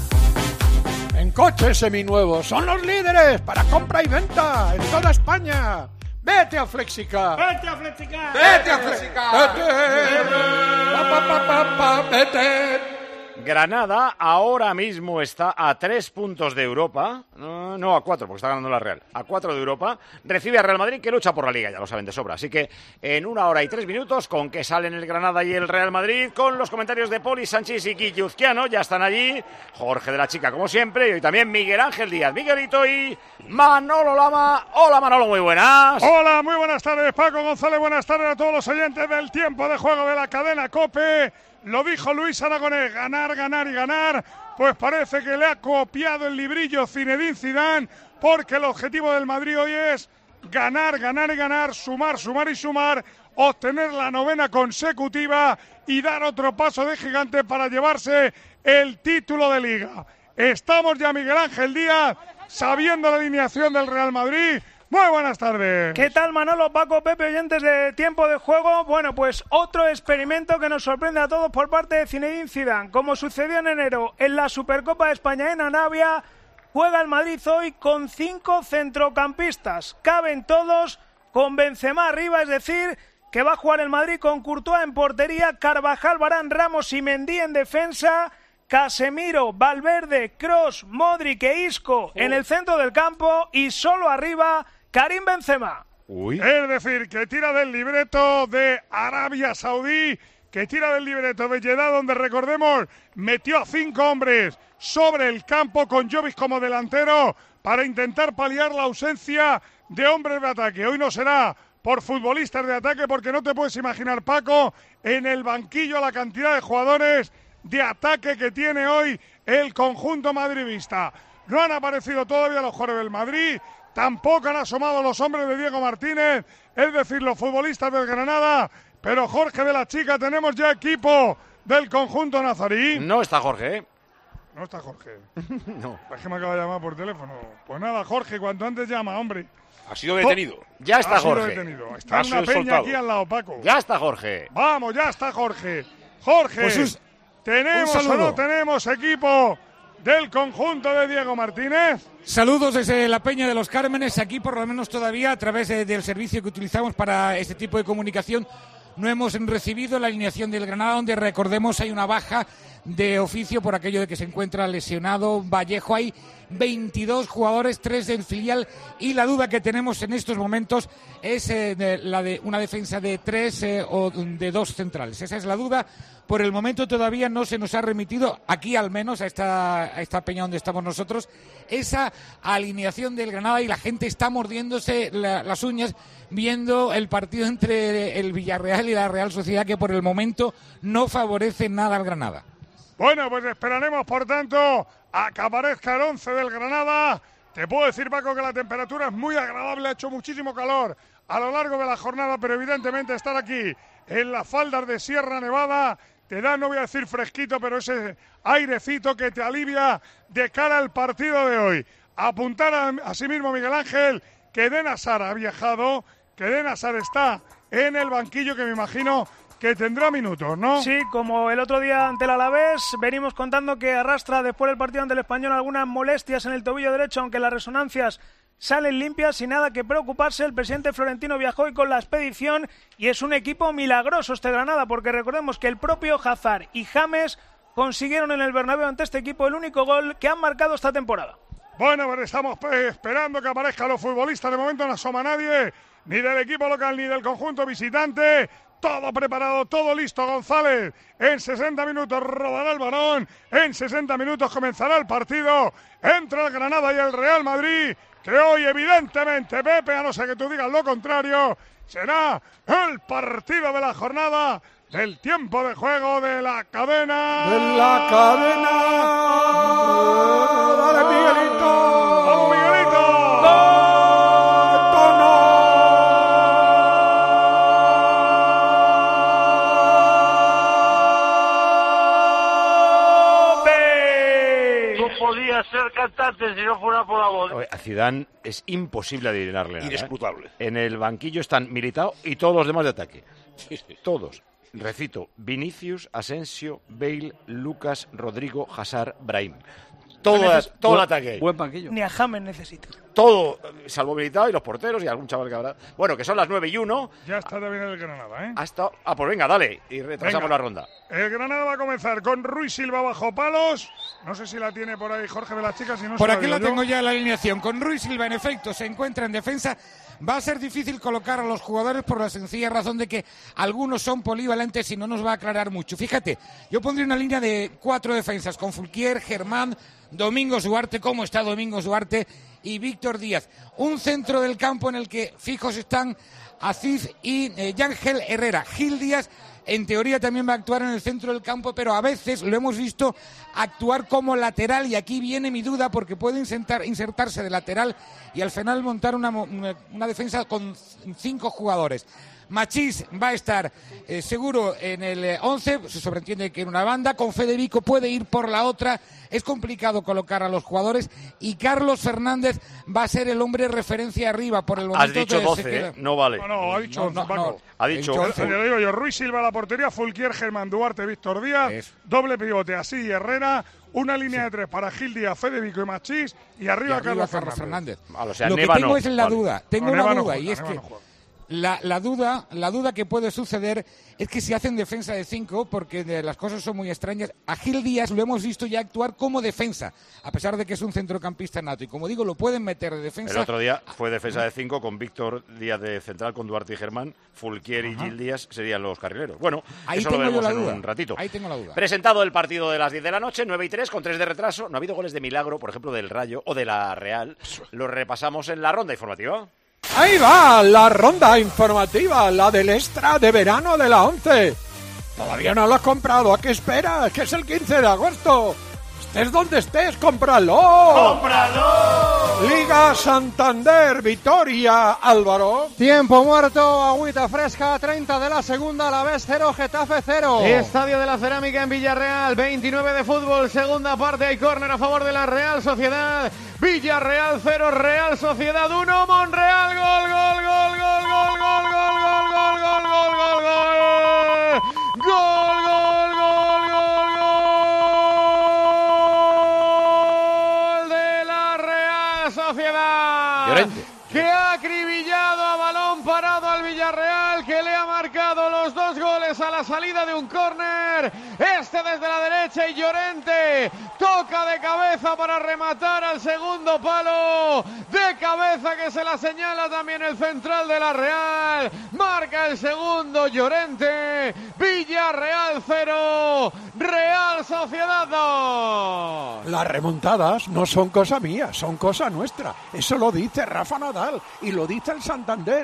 En coches seminuevos son los líderes para compra y venta en toda España. Vete a Flexicar. Vete a Flexicar. Vete a Flexicar. Vete. Pa, pa, pa, pa, pa, vete. Granada ahora mismo está a tres puntos de Europa, no, no a cuatro, porque está ganando la Real, a cuatro de Europa, recibe a Real Madrid que lucha por la Liga, ya lo saben de sobra, así que en una hora y tres minutos, con que salen el Granada y el Real Madrid, con los comentarios de Poli Sánchez y Guilluzquiano, ya están allí, Jorge de la Chica como siempre, y hoy también Miguel Ángel Díaz, Miguelito y Manolo Lama. Hola Manolo, muy buenas. Hola, muy buenas tardes Paco González, buenas tardes a todos los oyentes del tiempo de juego de la cadena COPE. Lo dijo Luis Aragonés, ganar, ganar y ganar, pues parece que le ha copiado el librillo Zinedine Zidane, porque el objetivo del Madrid hoy es ganar, ganar y ganar, sumar, sumar y sumar, obtener la novena consecutiva y dar otro paso de gigante para llevarse el título de Liga. Estamos ya, Miguel Ángel Díaz, sabiendo la alineación del Real Madrid. Muy buenas tardes. ¿Qué tal, Manolo, Paco, Pepe, oyentes de Tiempo de Juego? Bueno, pues otro experimento que nos sorprende a todos por parte de Zinedine Zidane. Como sucedió en enero en la Supercopa de España en Anavia, juega el Madrid hoy con cinco centrocampistas. Caben todos con Benzema arriba, es decir, que va a jugar el Madrid con Courtois en portería, Carvajal, Varane, Ramos y Mendy en defensa, Casemiro, Valverde, Kroos, Modric e Isco oh. en el centro del campo y solo arriba Karim Benzema. Uy. Es decir, que tira del libreto de Arabia Saudí, que tira del libreto de Jeddah, donde recordemos metió a cinco hombres sobre el campo con Jovic como delantero para intentar paliar la ausencia de hombres de ataque. Hoy no será por futbolistas de ataque, porque no te puedes imaginar, Paco, en el banquillo la cantidad de jugadores de ataque que tiene hoy el conjunto madridista. No han aparecido todavía los jugadores del Madrid, tampoco han asomado los hombres de Diego Martínez, es decir, los futbolistas del Granada, pero Jorge de la Chica, tenemos ya equipo del conjunto nazarí. No está Jorge, ¿eh? No está Jorge. No. Es que me acaba de llamar por teléfono. Pues nada, Jorge, cuanto antes llama, hombre. Ha sido detenido. Oh, ya está ha Jorge. Sido detenido. Está en una peña soltado. Aquí al lado, Paco. Ya está Jorge. Vamos, ya está Jorge. Jorge, pues un, ¿tenemos un o no tenemos equipo del conjunto de Diego Martínez? Saludos desde la Peña de los Cármenes. Aquí, por lo menos todavía, a través de, del servicio que utilizamos para este tipo de comunicación, no hemos recibido la alineación del Granada, donde, recordemos, hay una baja de oficio por aquello de que se encuentra lesionado Vallejo. Hay veintidós jugadores, tres del filial, y la duda que tenemos en estos momentos es eh, de, la de una defensa de tres eh, o de dos centrales. Esa es la duda. Por el momento todavía no se nos ha remitido, aquí al menos, a esta, a esta peña donde estamos nosotros, esa alineación del Granada, y la gente está mordiéndose la, las uñas viendo el partido entre el Villarreal y la Real Sociedad, que por el momento no favorece nada al Granada. Bueno, pues esperaremos, por tanto, a que aparezca el once del Granada. Te puedo decir, Paco, que la temperatura es muy agradable, ha hecho muchísimo calor a lo largo de la jornada, pero evidentemente estar aquí en las faldas de Sierra Nevada te da, no voy a decir fresquito, pero ese airecito que te alivia de cara al partido de hoy. Apuntar a, a sí mismo, Miguel Ángel, que Eden Hazard ha viajado, que Eden Hazard está en el banquillo, que me imagino que tendrá minutos, ¿no? Sí, como el otro día ante el Alavés, venimos contando que arrastra después del partido ante el Español algunas molestias en el tobillo derecho, aunque las resonancias salen limpias y nada que preocuparse. El presidente florentino viajó hoy con la expedición y es un equipo milagroso este Granada, porque recordemos que el propio Hazard y James consiguieron en el Bernabéu ante este equipo el único gol que han marcado esta temporada. Bueno, pues estamos esperando que aparezcan los futbolistas. De momento no asoma nadie, ni del equipo local ni del conjunto visitante. Todo preparado, todo listo, González. En sesenta minutos rodará el balón. En sesenta minutos comenzará el partido entre el Granada y el Real Madrid, que hoy evidentemente, Pepe, a no ser que tú digas lo contrario, será el partido de la jornada, del tiempo de juego de la cadena. De la cadena. ¡Dale, Miguelito! ¡Vamos, Miguelito! Podía ser cantante si no fuera por la voz. A Zidane es imposible adivinarle nada. Indisputable. ¿eh? En el banquillo están Militao y todos los demás de ataque. Todos. Recito: Vinicius, Asensio, Bale, Lucas, Rodrigo, Hazard, Brahim. Todo, neces- todo el buen- ataque ahí. Buen banquillo. Ni a James necesita. Todo, salvo Militao y los porteros y algún chaval que habrá. Bueno, que son las nueve y uno. Ya está también el Granada, ¿eh? Hasta... Ah, pues venga, dale. Y retrasamos Venga. la ronda. El Granada va a comenzar con Ruiz Silva bajo palos. No sé si la tiene por ahí Jorge de las Chicas. Si no Por se aquí digo la yo. tengo ya la alineación. Con Ruiz Silva, en efecto, se encuentra en defensa. Va a ser difícil colocar a los jugadores por la sencilla razón de que algunos son polivalentes y no nos va a aclarar mucho. Fíjate, yo pondría una línea de cuatro defensas con Fulquier, Germán, Domingos Duarte, como está Domingos Duarte, y Víctor Díaz. Un centro del campo en el que fijos están Aziz y eh, Yángel Herrera. Gil Díaz, en teoría, también va a actuar en el centro del campo, pero a veces lo hemos visto actuar como lateral, y aquí viene mi duda, porque puede insertar, insertarse de lateral y al final montar una, una, una defensa con cinco jugadores. Machís va a estar eh, seguro en el once, se sobreentiende que en una banda, con Federico puede ir por la otra, es complicado colocar a los jugadores, y Carlos Fernández va a ser el hombre referencia arriba por el momento. Has dicho entonces se doce, queda- ¿eh? No vale. No, no, ha dicho No, no, Paco. no. Ha dicho He once. Le digo yo, Ruiz Silva a la portería, Fulquier, Germán Duarte, Víctor Díaz, doble pivote, así y Herrera, una línea de tres para Gil Díaz, Federico y Machís, y arriba, y arriba Carlos, Carlos Fernández. Fernández. Vale, o sea, Lo Neva que tengo no, es la vale. duda, tengo No, una Neva no duda, juega, y es Neva que no juega. la, la duda, la duda que puede suceder es que si hacen defensa de cinco, porque de- las cosas son muy extrañas, a Gil Díaz lo hemos visto ya actuar como defensa, a pesar de que es un centrocampista nato, y como digo, lo pueden meter de defensa. El otro día fue defensa de cinco con Víctor Díaz de central, con Duarte y Germán. Fulquier y Ajá. Gil Díaz serían los carrileros. Bueno, Ahí eso lo tengo yo veremos la en duda. un ratito. Ahí tengo la duda. Presentado el partido de las diez de la noche, nueve y tres, con tres de retraso. No ha habido goles de milagro, por ejemplo, del Rayo o de la Real. Lo repasamos en la ronda informativa. Ahí va la ronda informativa, la del extra de verano de la once. Todavía no lo has comprado, ¿a qué esperas? Que es el quince de agosto. Estés donde estés, cómpralo. ¡Cómpralo! Liga Santander, Vitoria, Álvaro. Tiempo muerto, agüita fresca, treinta de la segunda, Alavés cero, Getafe cero. Estadio de la Cerámica en Villarreal, veintinueve de fútbol, segunda parte, hay córner a favor de la Real Sociedad. Villarreal cero, Real Sociedad uno, Monreal, gol, gol, gol, gol, gol, gol, gol, gol, gol, gol, gol, gol, gol. Gol, gol, gol, gol, gol de la Real Sociedad. Llorente. Que ha acribillado a balón parado al Villarreal, que le ha marcado los dos goles a la salida de un córner. Este desde la derecha y Llorente toca de cabeza para rematar al segundo palo. De cabeza que se la señala también el central de la Real. Marca el segundo Llorente. Villarreal cero, Real Sociedad dos. Las remontadas no son cosa mía, son cosa nuestra. Eso lo dice Rafa Nadal y lo dice el Santander.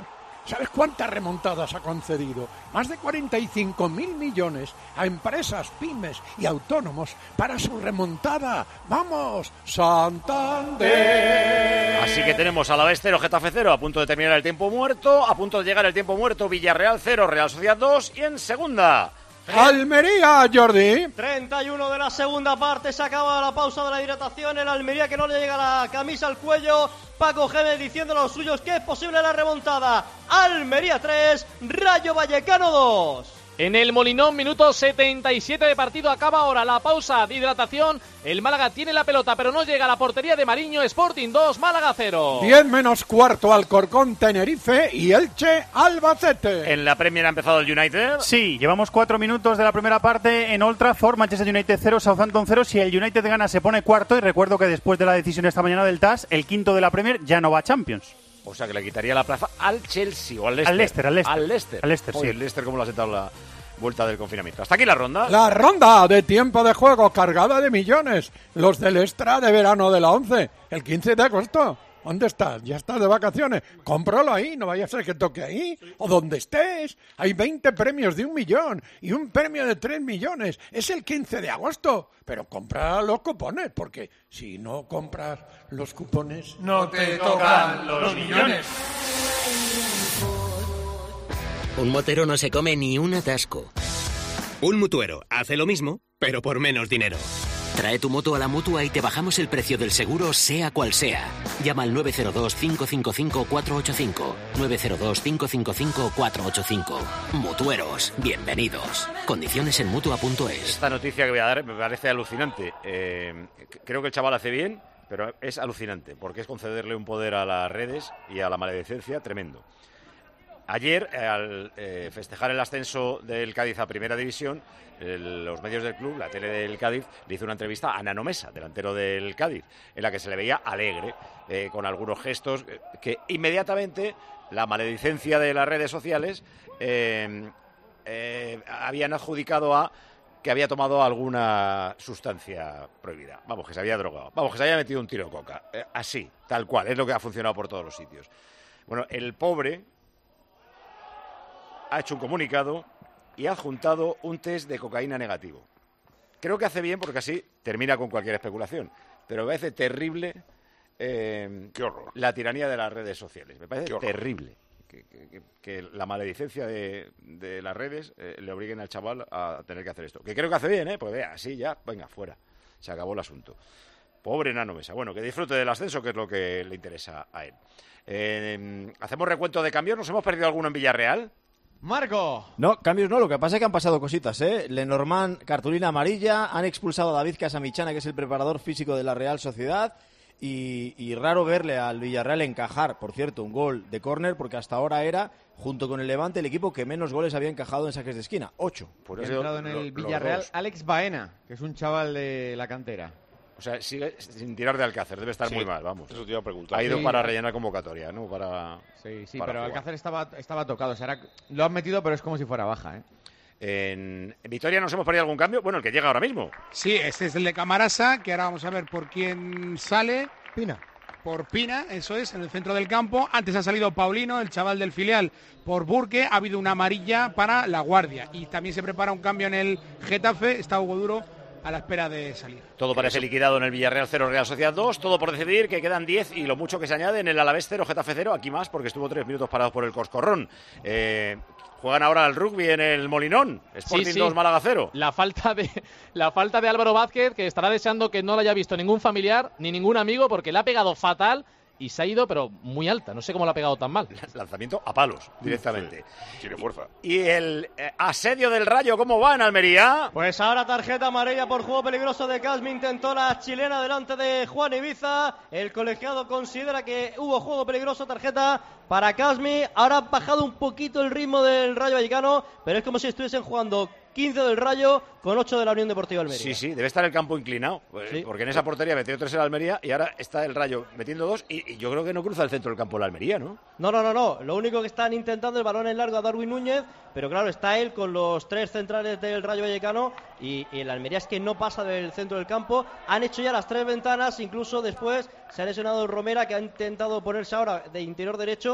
¿Sabes cuántas remontadas ha concedido? Más de cuarenta y cinco mil millones a empresas, pymes y autónomos para su remontada. ¡Vamos, Santander! Así que tenemos Alavés cero, Getafe cero, a punto de terminar el tiempo muerto, a punto de llegar el tiempo muerto, Villarreal cero, Real Sociedad dos y en segunda... Almería, Jordi. treinta y uno de la segunda parte, se acaba la pausa de la hidratación. El Almería que no le llega la camisa al cuello. Paco Gémez diciendo a los suyos que es posible la remontada. Almería tres, Rayo Vallecano dos. En el Molinón, minuto setenta y siete de partido, acaba ahora la pausa de hidratación. El Málaga tiene la pelota, pero no llega a la portería de Mariño. Sporting dos, Málaga cero. diez menos cuarto, Alcorcón, Tenerife y Elche, Albacete. En la Premier ha empezado el United. Sí, llevamos cuatro minutos de la primera parte en Old Trafford. Manchester United cero, Southampton cero. Si el United gana, se pone cuarto. Y recuerdo que después de la decisión esta mañana del T A S, el quinto de la Premier ya no va a Champions. O sea, que le quitaría la plaza al Chelsea o al Leicester. Al Leicester, al Leicester. Al Leicester. Al Leicester, sí. Oye, el Leicester, ¿cómo lo ha sentado la vuelta del confinamiento? Hasta aquí la ronda. La ronda de tiempo de juego cargada de millones. Los del extra de verano de la once, el quince de agosto. ¿Dónde estás? ¿Ya estás de vacaciones? Cómpralo ahí, no vaya a ser que toque ahí. O donde estés. Hay veinte premios de un millón y un premio de tres millones. Es el quince de agosto. Pero compra los cupones, porque si no compras los cupones... No te tocan los millones. Un motero no se come ni un atasco. Un mutuero hace lo mismo, pero por menos dinero. Trae tu moto a la Mutua y te bajamos el precio del seguro, sea cual sea. Llama al nueve cero dos, cinco cinco cinco, cuatro ocho cinco. nueve cero dos, cinco cinco cinco, cuatro ocho cinco. Mutueros, bienvenidos. Condiciones en Mutua punto es. Esta noticia que voy a dar me parece alucinante. Eh, creo que el chaval hace bien, pero es alucinante, porque es concederle un poder a las redes y a la maledicencia tremendo. Ayer, al eh, festejar el ascenso del Cádiz a Primera División, el, los medios del club, la tele del Cádiz, le hizo una entrevista a Nano Mesa, delantero del Cádiz, en la que se le veía alegre, eh, con algunos gestos eh, que inmediatamente la maledicencia de las redes sociales eh, eh, habían adjudicado a que había tomado alguna sustancia prohibida. Vamos, que se había drogado. Vamos, que se había metido un tiro de coca. Eh, así, tal cual, es lo que ha funcionado por todos los sitios. Bueno, el pobre ha hecho un comunicado y ha adjuntado un test de cocaína negativo. Creo que hace bien porque así termina con cualquier especulación. Pero me parece terrible eh, Qué horror. la tiranía de las redes sociales. Me parece terrible que, que, que la maledicencia de, de las redes eh, le obliguen al chaval a tener que hacer esto. Que creo que hace bien, ¿eh? Pues vea, así ya, venga, fuera. Se acabó el asunto. Pobre Nano Mesa. Bueno, que disfrute del ascenso, que es lo que le interesa a él. Eh, ¿Hacemos recuento de cambios? ¿Nos hemos perdido alguno en Villarreal? Marco. No, cambios no, lo que pasa es que han pasado cositas, ¿eh? Lenormand, cartulina amarilla, han expulsado a David Casamichana, que es el preparador físico de la Real Sociedad, y, y raro verle al Villarreal encajar, por cierto, un gol de córner, porque hasta ahora era, junto con el Levante, el equipo que menos goles había encajado en saques de esquina, ocho. Ha entrado en el Villarreal Alex Baena, que es un chaval de la cantera. O sea, sigue sin tirar de Alcácer, debe estar Sí, muy mal, vamos. eso te iba a preguntar. Ha ido Sí. para rellenar convocatoria, ¿no? Para, Sí, sí, para pero jugar. Alcácer estaba, estaba tocado. O sea, era- lo han metido, pero es como si fuera baja, ¿eh? En Vitoria nos hemos perdido algún cambio. Bueno, el que llega ahora mismo. Sí, este es el de Camarasa, que ahora vamos a ver por quién sale. Pina. Por Pina, eso es, en el centro del campo. Antes ha salido Paulino, el chaval del filial, por Burke. Ha habido una amarilla para La Guardia. Y también se prepara un cambio en el Getafe. Está Hugo Duro a la espera de salir. Todo parece liquidado en el Villarreal cero, Real Sociedad dos. Todo por decidir, que quedan diez y lo mucho que se añade en el Alavés cero, Getafe cero. Aquí más porque estuvo tres minutos parados por el Coscorrón. Eh, juegan ahora al rugby en el Molinón. Sporting Sí, sí. dos, Málaga cero. La falta de la falta de Álvaro Vázquez, que estará deseando que no lo haya visto ningún familiar ni ningún amigo, porque le ha pegado fatal y se ha ido, pero muy alta. No sé cómo lo ha pegado tan mal. Lanzamiento a palos, directamente. Tiene fuerza. Y el eh, asedio del Rayo, ¿cómo va en Almería? Pues ahora tarjeta amarilla por juego peligroso de Casmi. Intentó la chilena delante de Juan Ibiza. El colegiado considera que hubo juego peligroso, tarjeta para Casmi. Ahora ha bajado un poquito el ritmo del Rayo Vallecano, pero es como si estuviesen jugando quince del Rayo con ocho de la Unión Deportiva Almería. Sí, sí, debe estar el campo inclinado. pues, Sí. Porque en esa portería metió tres el Almería y ahora está el Rayo metiendo dos. Y, y yo creo que no cruza el centro del campo el Almería, ¿no? No, no, no, no. Lo único que están intentando es el balón en largo a Darwin Núñez, pero claro, está él con los tres centrales del Rayo Vallecano y, y el Almería es que no pasa del centro del campo. Han hecho ya las tres ventanas, incluso después se ha lesionado Romera, que ha intentado ponerse ahora de interior derecho,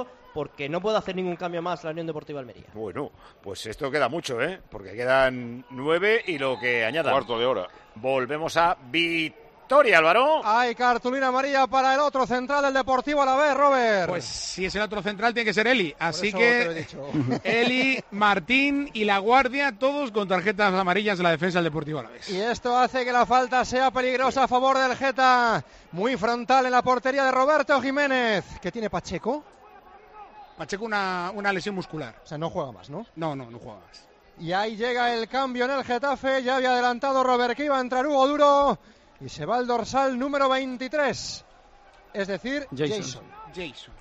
cambio porque no puede hacer ningún cambio más la Unión Deportiva Almería. Bueno, pues esto queda mucho, ¿eh? Porque quedan nueve y lo que añadan. Cuarto de hora. Volvemos a Victoria, Álvaro. Hay cartulina amarilla para el otro central del Deportivo Alavés, Robert. Pues si es el otro central tiene que ser Eli. Así eso te lo he que dicho. Eli, Martín y La Guardia, todos con tarjetas amarillas de la defensa del Deportivo Alavés. Y esto hace que la falta sea peligrosa a favor del Geta. Muy frontal en la portería de Roberto Jiménez. ¿Qué tiene Pacheco? Pacheco una, una lesión muscular. O sea, no juega más, ¿no? No, no, no juega más. Y ahí llega el cambio en el Getafe. Ya había adelantado Robert que iba a entrar Hugo Duro. Y se va el dorsal número veintitrés. Es decir, Jason. Jason. Jason.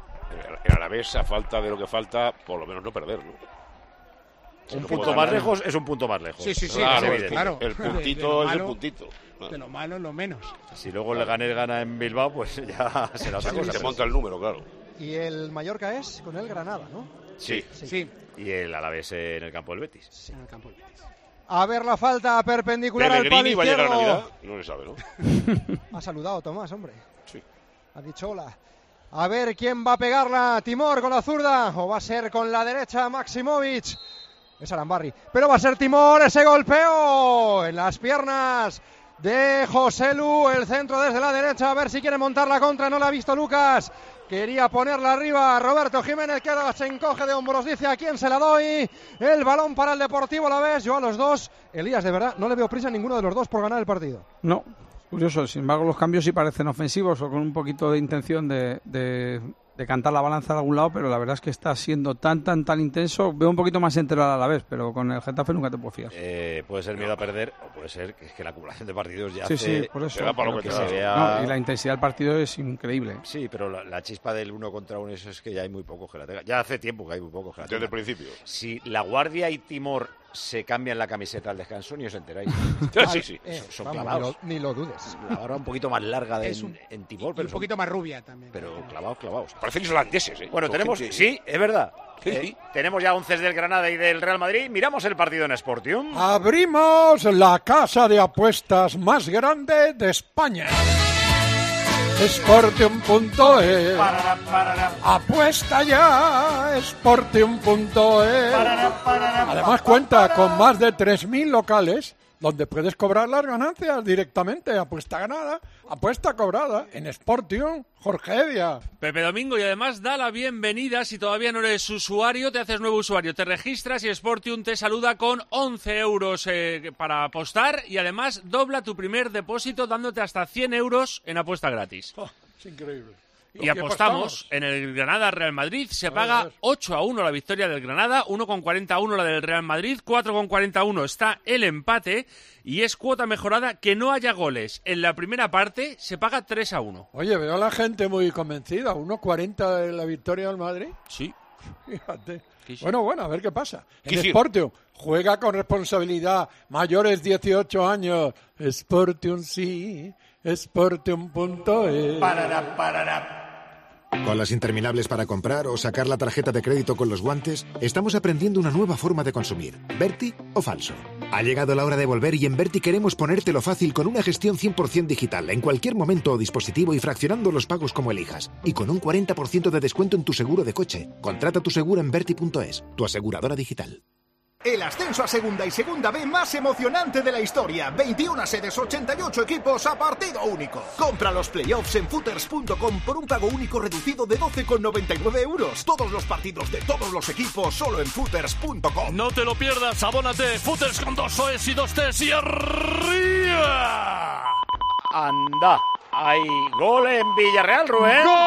El Alavés, a falta de lo que falta, por lo menos no perderlo. Si un no punto más lejos es un punto más lejos. Sí, sí, sí. Claro, claro, el, claro. el puntito es el puntito. De lo malo es lo menos. Si luego le Leganés gana en Bilbao, pues ya será otra cosa. Se monta el número, claro. Y el Mallorca es con el Granada, ¿no? Sí. Sí. sí. Y el Alavés en el campo del Betis. Sí, en el campo del Betis. A ver la falta perpendicular Pellegrini al palo izquierdo. va a llegar a Navidad, no le sabe, ¿no? Ha saludado Tomás, hombre. Sí. Ha dicho hola. A ver quién va a pegarla. Timor con la zurda o va a ser con la derecha Maximovic. Es Arambarri. Pero va a ser Timor, ese golpeo en las piernas de Joselu, el centro desde la derecha, a ver si quiere montar la contra, no la ha visto Lucas, quería ponerla arriba Roberto Jiménez, que ahora se encoge de hombros, dice a quién se la doy, el balón para el Deportivo Alavés, yo a los dos, Elías, de verdad, no le veo prisa a ninguno de los dos por ganar el partido. No, curioso, sin embargo los cambios sí parecen ofensivos o con un poquito de intención de... de... de cantar la balanza de algún lado, pero la verdad es que está siendo tan, tan, tan intenso. Veo un poquito más entero a la vez, pero con el Getafe nunca te puedo fiar. Eh, puede ser miedo a perder, o puede ser que, es que la acumulación de partidos ya sí, hace... Sí, por eso. Para lo que que se vea... no, y la intensidad del partido es increíble. Sí, pero la, la chispa del uno contra uno, eso es que ya hay muy poco que la tenga. Ya hace tiempo que hay muy poco que la tenga. Desde el principio. Si La Guardia y Timor se cambian la camiseta al descanso, ni os enteráis. sí, sí. Eh, son vamos, clavados. Ni lo, ni lo dudes. La barba un poquito más larga de, un, en, en Timor, y, pero y un poquito son, más rubia también. Pero clavados, clavados. Parecen islandeses, ¿eh? Bueno, Con tenemos... gente... Sí, es verdad. Sí, eh, sí. Tenemos ya once del Granada y del Real Madrid. Miramos el partido en Sportium. Abrimos la casa de apuestas más grande de España. Sportium punto es. Apuesta ya. Sportium punto es. Además cuenta con más de tres mil locales donde puedes cobrar las ganancias directamente. Apuesta ganada, apuesta cobrada en Sportium. Jorge Evia. Pepe Domingo, y además da la bienvenida. Si todavía no eres usuario, te haces nuevo usuario, te registras y Sportium te saluda con once euros eh, para apostar y además dobla tu primer depósito dándote hasta cien euros en apuesta gratis. Oh, es increíble. Y apostamos en el Granada-Real Madrid. Se paga ocho a uno la victoria del Granada, uno con cuarenta y uno la del Real Madrid, cuatro con cuarenta y uno está el empate y es cuota mejorada que no haya goles. En la primera parte se paga tres a uno. Oye, veo a la gente muy convencida. uno cuarenta de la victoria del Madrid. Sí. Fíjate. Sí, sí. Bueno, bueno, a ver qué pasa. ¿Qué En Sportium, juega con responsabilidad. Mayores dieciocho años. Sportium sí. Sportium punto es. Parará, parará. Colas interminables para comprar o sacar la tarjeta de crédito con los guantes, estamos aprendiendo una nueva forma de consumir. ¿Berti o falso? Ha llegado la hora de volver y en Berti queremos ponértelo fácil con una gestión cien por ciento digital en cualquier momento o dispositivo y fraccionando los pagos como elijas. Y con un cuarenta por ciento de descuento en tu seguro de coche. Contrata tu seguro en Berti punto es, tu aseguradora digital. El ascenso a Segunda y Segunda B más emocionante de la historia. veintiuna sedes, ochenta y ocho equipos a partido único. Compra los playoffs en footers punto com por un pago único reducido de doce con noventa y nueve euros. Todos los partidos de todos los equipos solo en footers punto com. No te lo pierdas, abónate. Footers con dos O's y dos T's y arriba. Anda, hay gol en Villarreal, Rubén. ¡Gol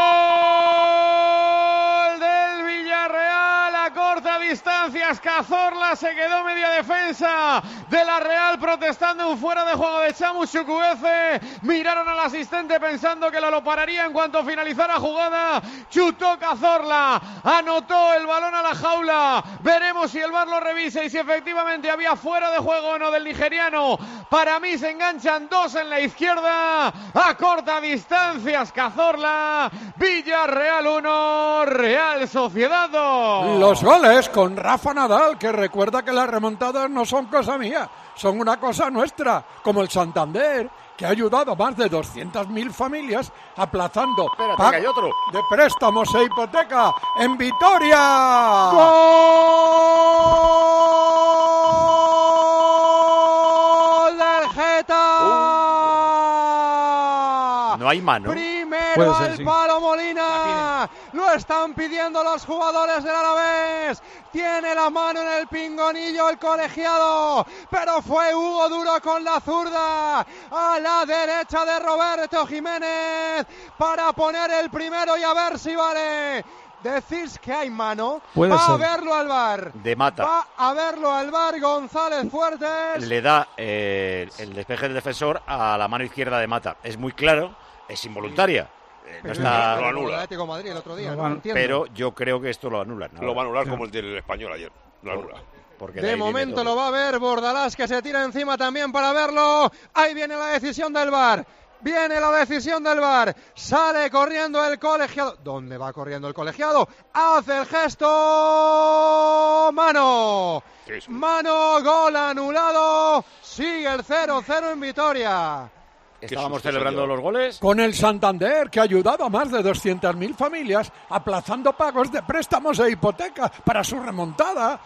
del Villarreal! A corta distancia, Cazorla se quedó media defensa de la Real protestando un fuera de juego de Chamu Chukwueze. Miraron al asistente pensando que lo pararía en cuanto finalizara jugada. Chutó Cazorla, anotó el balón a la jaula. Veremos si el V A R lo revisa y si efectivamente había fuera de juego o no del nigeriano. Para mí se enganchan dos en la izquierda. A corta distancia, Cazorla. Villarreal uno, Real Sociedad dos. Los goles con Rafa Nadal, que recuerda que las remontadas no son cosa mía, son una cosa nuestra, como el Santander, que ha ayudado a más de doscientas mil familias aplazando Espérate, pago que hay otro. de préstamos e hipoteca en Vitoria. ¡Gol del Geta! No hay mano. Primero al palo Molina. Lo están pidiendo los jugadores del Alavés. Tiene la mano en el pingonillo el colegiado, pero fue Hugo Duro con la zurda a la derecha de Roberto Jiménez para poner el primero y a ver si vale. Decís que hay mano. Puede Va ser. a verlo al VAR. De Mata. Va a verlo al VAR González Fuertes. Le da eh, el despeje del defensor a la mano izquierda de Mata. Es muy claro, es involuntaria. Eh, no Pero está... lo anula. El Atlético de Madrid el otro día, no, no entiendo. Pero yo creo que esto lo anulan. Lo va a anular como el del Español ayer. Lo anula. Porque de momento lo va a ver Bordalás, que se tira encima también para verlo. Ahí viene la decisión del VAR. Viene la decisión del VAR. Sale corriendo el colegiado. ¿Dónde va corriendo el colegiado? Hace el gesto. Mano. Mano, gol anulado. Sigue el cero cero en Vitoria. Estábamos celebrando los goles. Con el Santander, que ha ayudado a más de doscientas mil familias aplazando pagos de préstamos e hipoteca para su remontada.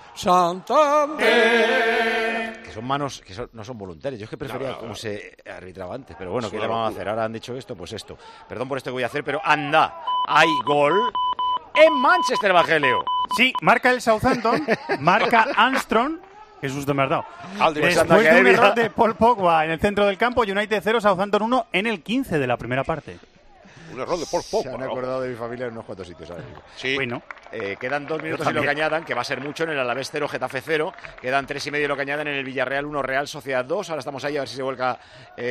Santander. Que son manos que son- no son voluntarias. Yo es que prefería No, no, cómo no. se arbitraba antes. Pero bueno, Es ¿qué una le vamos a locura. hacer? Ahora han dicho esto, pues esto. Perdón por esto que voy a hacer, pero anda. Hay gol en Manchester, Evangelio. Sí, marca el Southampton, marca Armstrong. Qué susto me has dado. Aldrich, Después anda, de que un Evia. error de Paul Pogba en el centro del campo, United cero, Southampton uno en el quince de la primera parte. Un error de Paul Pogba. Se han acordado de mi familia en unos cuantos sitios. ¿sabes? Sí. Bueno. Eh, quedan dos minutos Yo y lo que también. añadan, que va a ser mucho en el Alavés cero, Getafe cero. Quedan tres y medio y lo que añadan en el Villarreal uno, Real Sociedad dos. Ahora estamos ahí a ver si se vuelca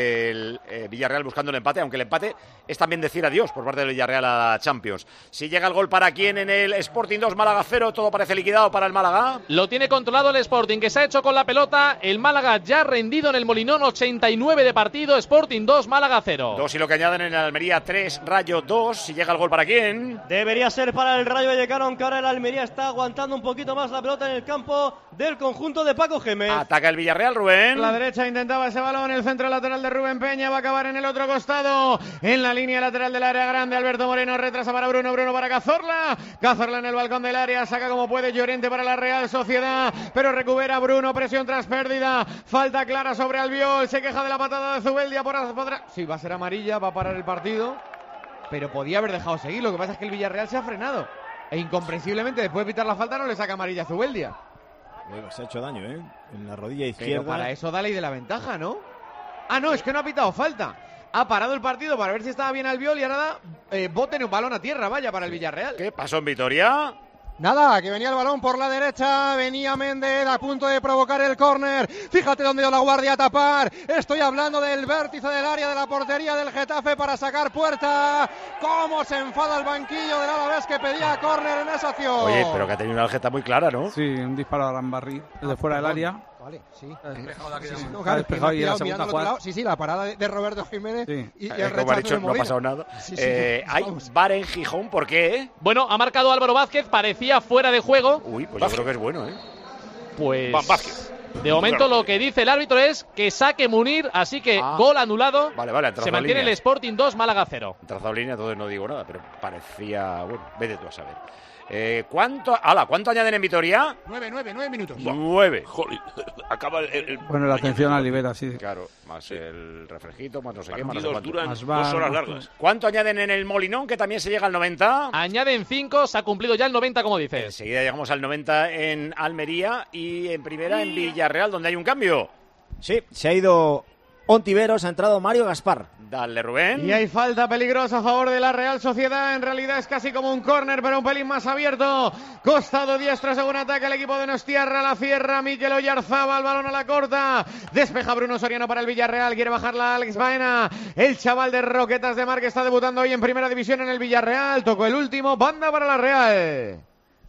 el eh, Villarreal buscando el empate, aunque el empate es también decir adiós por parte del Villarreal a la Champions. Si llega el gol para quién en el Sporting dos, Málaga cero, todo parece liquidado para el Málaga. Lo tiene controlado el Sporting, que se ha hecho con la pelota. El Málaga ya rendido en el Molinón, ochenta y nueve de partido. Sporting dos, Málaga cero. Dos y lo que añaden en el Almería tres, Rayo dos. Si llega el gol para quién. Debería ser para el Rayo Vallecano, aunque ahora el Almería está aguantando un poquito más la pelota en el campo del conjunto de Paco Gémez. Ataca el Villarreal, Rubén. La derecha intentaba ese balón, el centro lateral de Rubén Peña, va a acabar en el otro costado, en la línea lateral del área grande. Alberto Moreno retrasa para Bruno, Bruno para Cazorla, Cazorla en el balcón del área, saca como puede Llorente para la Real Sociedad, pero recupera Bruno, presión tras pérdida, falta clara sobre Albiol, se queja de la patada de Zubeldia, por, podrá... sí, va a ser amarilla, va a parar el partido, pero podía haber dejado seguir. Lo que pasa es que el Villarreal se ha frenado e incomprensiblemente después de pitar la falta no le saca amarilla a Zubeldia. Luego se ha hecho daño, ¿eh? En la rodilla Pero izquierda. para eso da ley de la ventaja, ¿no? Ah, no, es que no ha pitado falta. Ha parado el partido para ver si estaba bien Albiol y ahora da eh, bote en un balón a tierra, vaya, para el Villarreal. ¿Qué pasó en Vitoria? Nada, que venía el balón por la derecha, venía Méndez a punto de provocar el córner. Fíjate dónde dio la guardia a tapar. Estoy hablando del vértice del área de la portería del Getafe para sacar puerta. Cómo se enfada el banquillo del Alavés que pedía córner en esa acción. Oye, pero que ha tenido una tarjeta muy clara, ¿no? Sí, un disparo a Rambarri, desde fuera del área. Vale, sí. Despejado Sí, sí, no, Ha claro, es que despejado y me ha la tirado segunda mirando al otro jugada. lado. Sí, sí, la parada de, de Roberto Jiménez Sí. y, y Eh, el como ha rechazo dicho, de no ha Molina. pasado nada. Sí, sí, Eh, hay vamos. VAR en Gijón, ¿por qué? Bueno, ha marcado Álvaro Vázquez, parecía fuera de juego. Uy, pues yo creo que es bueno, ¿eh? Pues Va- Vázquez. de momento lo que dice el árbitro es que saque Munir, así que Ah. gol anulado. Vale, vale, ha trazado Se mantiene línea. el Sporting dos, Málaga cero. Han trazado línea, entonces no digo nada, pero parecía... Bueno, vete tú a saber. Eh, ¿Cuánto, ala, ¿Cuánto añaden en Vitoria? Nueve, nueve, nueve minutos. Nueve. Joder, acaba el, el- Bueno, la atención a Libera, sí. Claro, más el refresquito, más no sé qué, más no sé partidos cuánto. duran Más dos VAR, horas más largas. ¿Cuánto añaden en el Molinón, que también se llega al noventa? Añaden cinco, se ha cumplido ya el noventa, como dices. Enseguida llegamos al noventa en Almería y en primera en Villarreal, donde hay un cambio. Sí, se ha ido Ontiveros, ha entrado Mario Gaspar. Dale, Rubén. Y hay falta peligrosa a favor de la Real Sociedad. En realidad es casi como un córner, pero un pelín más abierto. Costado diestro según ataca el equipo de Nostierra. La cierra Mikel Oyarzábal, balón a la corta. Despeja Bruno Soriano para el Villarreal. Quiere bajarla Alex Baena. El chaval de Roquetas de Mar que está debutando hoy en primera división en el Villarreal. Tocó el último. Banda para la Real.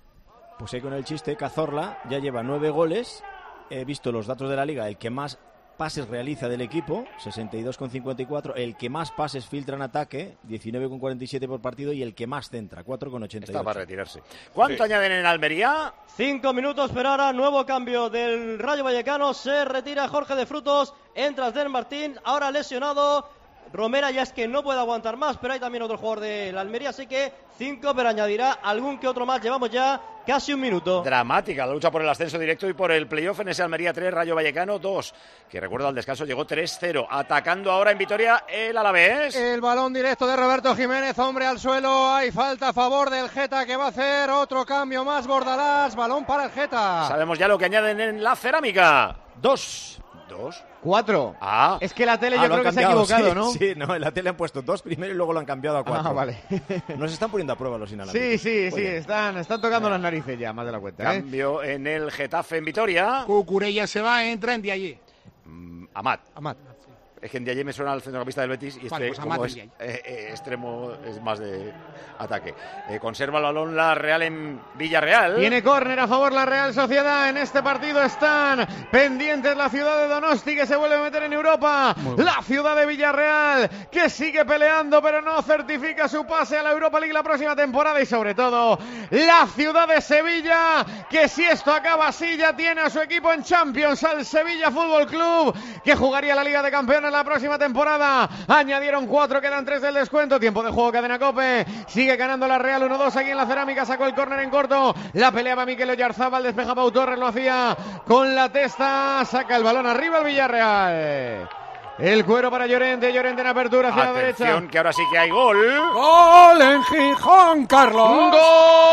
Pues ahí con el chiste, Cazorla ya lleva nueve goles. He visto los datos de la liga. El que más pases realiza del equipo, sesenta y dos coma cincuenta y cuatro, el que más pases filtra en ataque, diecinueve coma cuarenta y siete por partido, y el que más centra, cuatro coma ochenta y ocho. Está para retirarse. ¿Cuánto sí. añaden en Almería? Cinco minutos, pero ahora nuevo cambio del Rayo Vallecano. Se retira Jorge de Frutos, entra Asdel Martín, ahora lesionado. Romera ya es que no puede aguantar más, pero hay también otro jugador de la Almería, así que cinco, pero añadirá algún que otro más. Llevamos ya casi un minuto. Dramática la lucha por el ascenso directo y por el playoff en ese Almería tres, Rayo Vallecano dos, que recuerdo al descanso llegó tres cero, atacando ahora en Vitoria el Alavés. El balón directo de Roberto Jiménez, hombre al suelo, hay falta a favor del Geta que va a hacer otro cambio más, Bordalás, balón para el Geta. Sabemos ya lo que añaden en la cerámica. Dos. ¿Dos? Cuatro. Ah. Es que la tele ah, yo creo que se ha equivocado, sí, ¿no? Sí, no, en la tele han puesto dos primero y luego lo han cambiado a cuatro. Ah, vale. Nos están poniendo a prueba los inalámbricos. Sí, sí, sí, están, están tocando las narices ya, más de la cuenta. ¿eh? Cambio en el Getafe en Vitoria. Cucurella se va, entra en Diaye. Mm, Amat. Amat. Es que en Diaye me suena al centrocampista del Betis y este, vale, pues como es eh, eh, extremo, es más de ataque. Eh, conserva el balón la Real en Villarreal. Tiene córner a favor la Real Sociedad. En este partido están pendientes la ciudad de Donosti, que se vuelve a meter en Europa. La ciudad de Villarreal, que sigue peleando, pero no certifica su pase a la Europa League la próxima temporada. Y sobre todo, la ciudad de Sevilla, que si esto acaba así, ya tiene a su equipo en Champions, al Sevilla Fútbol Club, que jugaría la Liga de Campeones la próxima temporada. Añadieron cuatro, quedan tres del descuento. Tiempo de juego, Cadena COPE. Sigue ganando la Real uno dos aquí en la cerámica. Sacó el córner en corto. La peleaba Mikel Oyarzábal. Despeja Pau Torres. Lo hacía con la testa. Saca el balón arriba el Villarreal. El cuero para Llorente. Llorente en apertura hacia Atención, la derecha. Que ahora sí que hay gol. ¡Gol en Gijón, Carlos! ¡Gol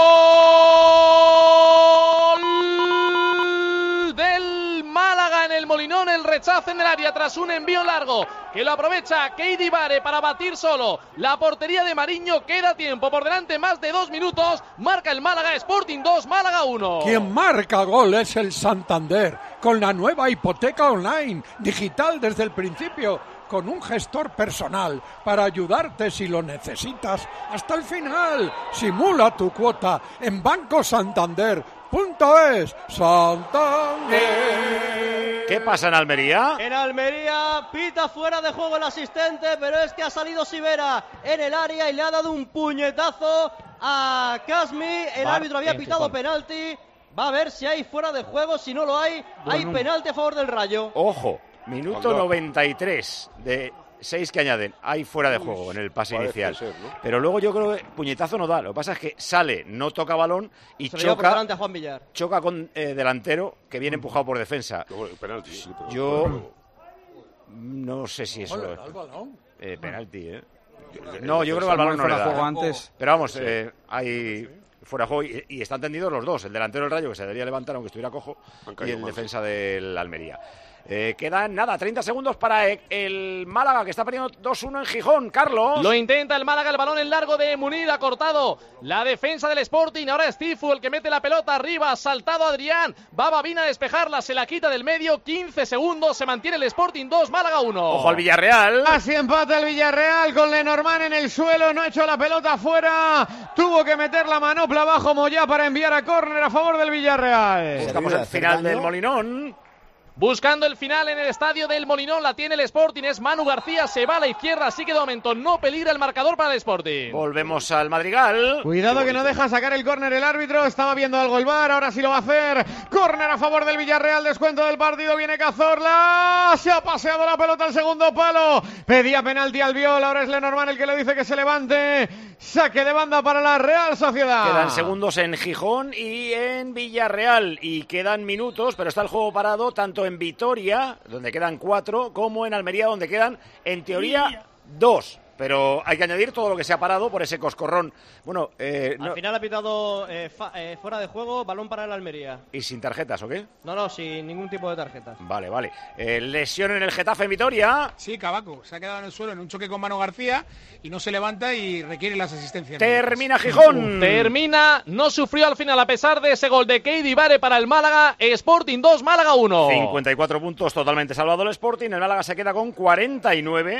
del Málaga en el Molinón! El rechazo en el área tras un envío largo que lo aprovecha Keidi Bare para batir solo la portería de Mariño. Queda tiempo por delante, más de dos minutos. Marca el Málaga, Sporting dos, Málaga uno. Quien marca gol es el Santander, con la nueva hipoteca online, digital desde el principio, con un gestor personal para ayudarte si lo necesitas hasta el final. Simula tu cuota en Banco Santander. Punto es Santander. ¿Qué pasa en Almería? En Almería pita fuera de juego el asistente, pero es que ha salido Sivera en el área y le ha dado un puñetazo a Kasmi. El Bar, árbitro había pitado penalti. Va a ver si hay fuera de juego. Si no lo hay, bueno, hay penalti a favor del Rayo. Ojo, minuto noventa y tres de seis que añaden. Hay fuera de juego en el pase inicial. Ser, ¿no? Pero luego yo creo que puñetazo no da. Lo que pasa es que sale, no toca balón y Se choca, por a Juan Villar. choca con eh, delantero que viene empujado por defensa. No, penalti, sí, pero yo pero... no sé si eso es eh, penalti. ¿eh? El, no, yo creo que al balón no le da. Juego antes. Pero vamos, sí. eh, hay fuera de juego y, y están tendidos los dos. El delantero del Rayo, que se debería levantar aunque estuviera cojo, y el más. defensa del Almería. Eh, quedan nada, treinta segundos para el Málaga, que está perdiendo dos uno en Gijón. Carlos. Lo intenta el Málaga, el balón en largo de Munir, ha cortado la defensa del Sporting. Ahora es Tifu el que mete la pelota arriba, ha saltado Adrián. Va Babina a despejarla, se la quita del medio. quince segundos, se mantiene el Sporting dos, Málaga uno. Ojo al Villarreal. Así empata el Villarreal con Lenormand en el suelo. No ha hecho la pelota afuera. Tuvo que meter la manopla abajo Moyá para enviar a córner a favor del Villarreal. Estamos al final del Molinón. Buscando el final en el estadio del Molinón, la tiene el Sporting, es Manu García, se va a la izquierda, así que de momento no peligra el marcador para el Sporting. Volvemos al Madrigal. Cuidado que no deja sacar el córner el árbitro, estaba viendo algo el V A R, ahora sí lo va a hacer. Córner a favor del Villarreal, descuento del partido, viene Cazorla, se ha paseado la pelota al segundo palo, pedía penalti al Viol, ahora es Lenormand el que le dice que se levante. Saque de banda para la Real Sociedad. Quedan segundos en Gijón y en Villarreal y quedan minutos, pero está el juego parado tanto en Vitoria, donde quedan cuatro, como en Almería, donde quedan, en teoría, dos. Pero hay que añadir todo lo que se ha parado por ese coscorrón. Bueno, eh, al no... final ha pitado eh, fa, eh, fuera de juego, balón para el Almería. ¿Y sin tarjetas o qué? No, no, sin ningún tipo de tarjetas. Vale, vale. Eh, lesión en el Getafe en Vitoria. Sí, Cavaco. Se ha quedado en el suelo en un choque con Manu García y no se levanta y requiere las asistencias. Termina Gijón. Termina, no sufrió al final a pesar de ese gol de Keidi Bare para el Málaga. Sporting dos, Málaga uno. cincuenta y cuatro puntos, totalmente salvado el Sporting. El Málaga se queda con cuarenta y nueve.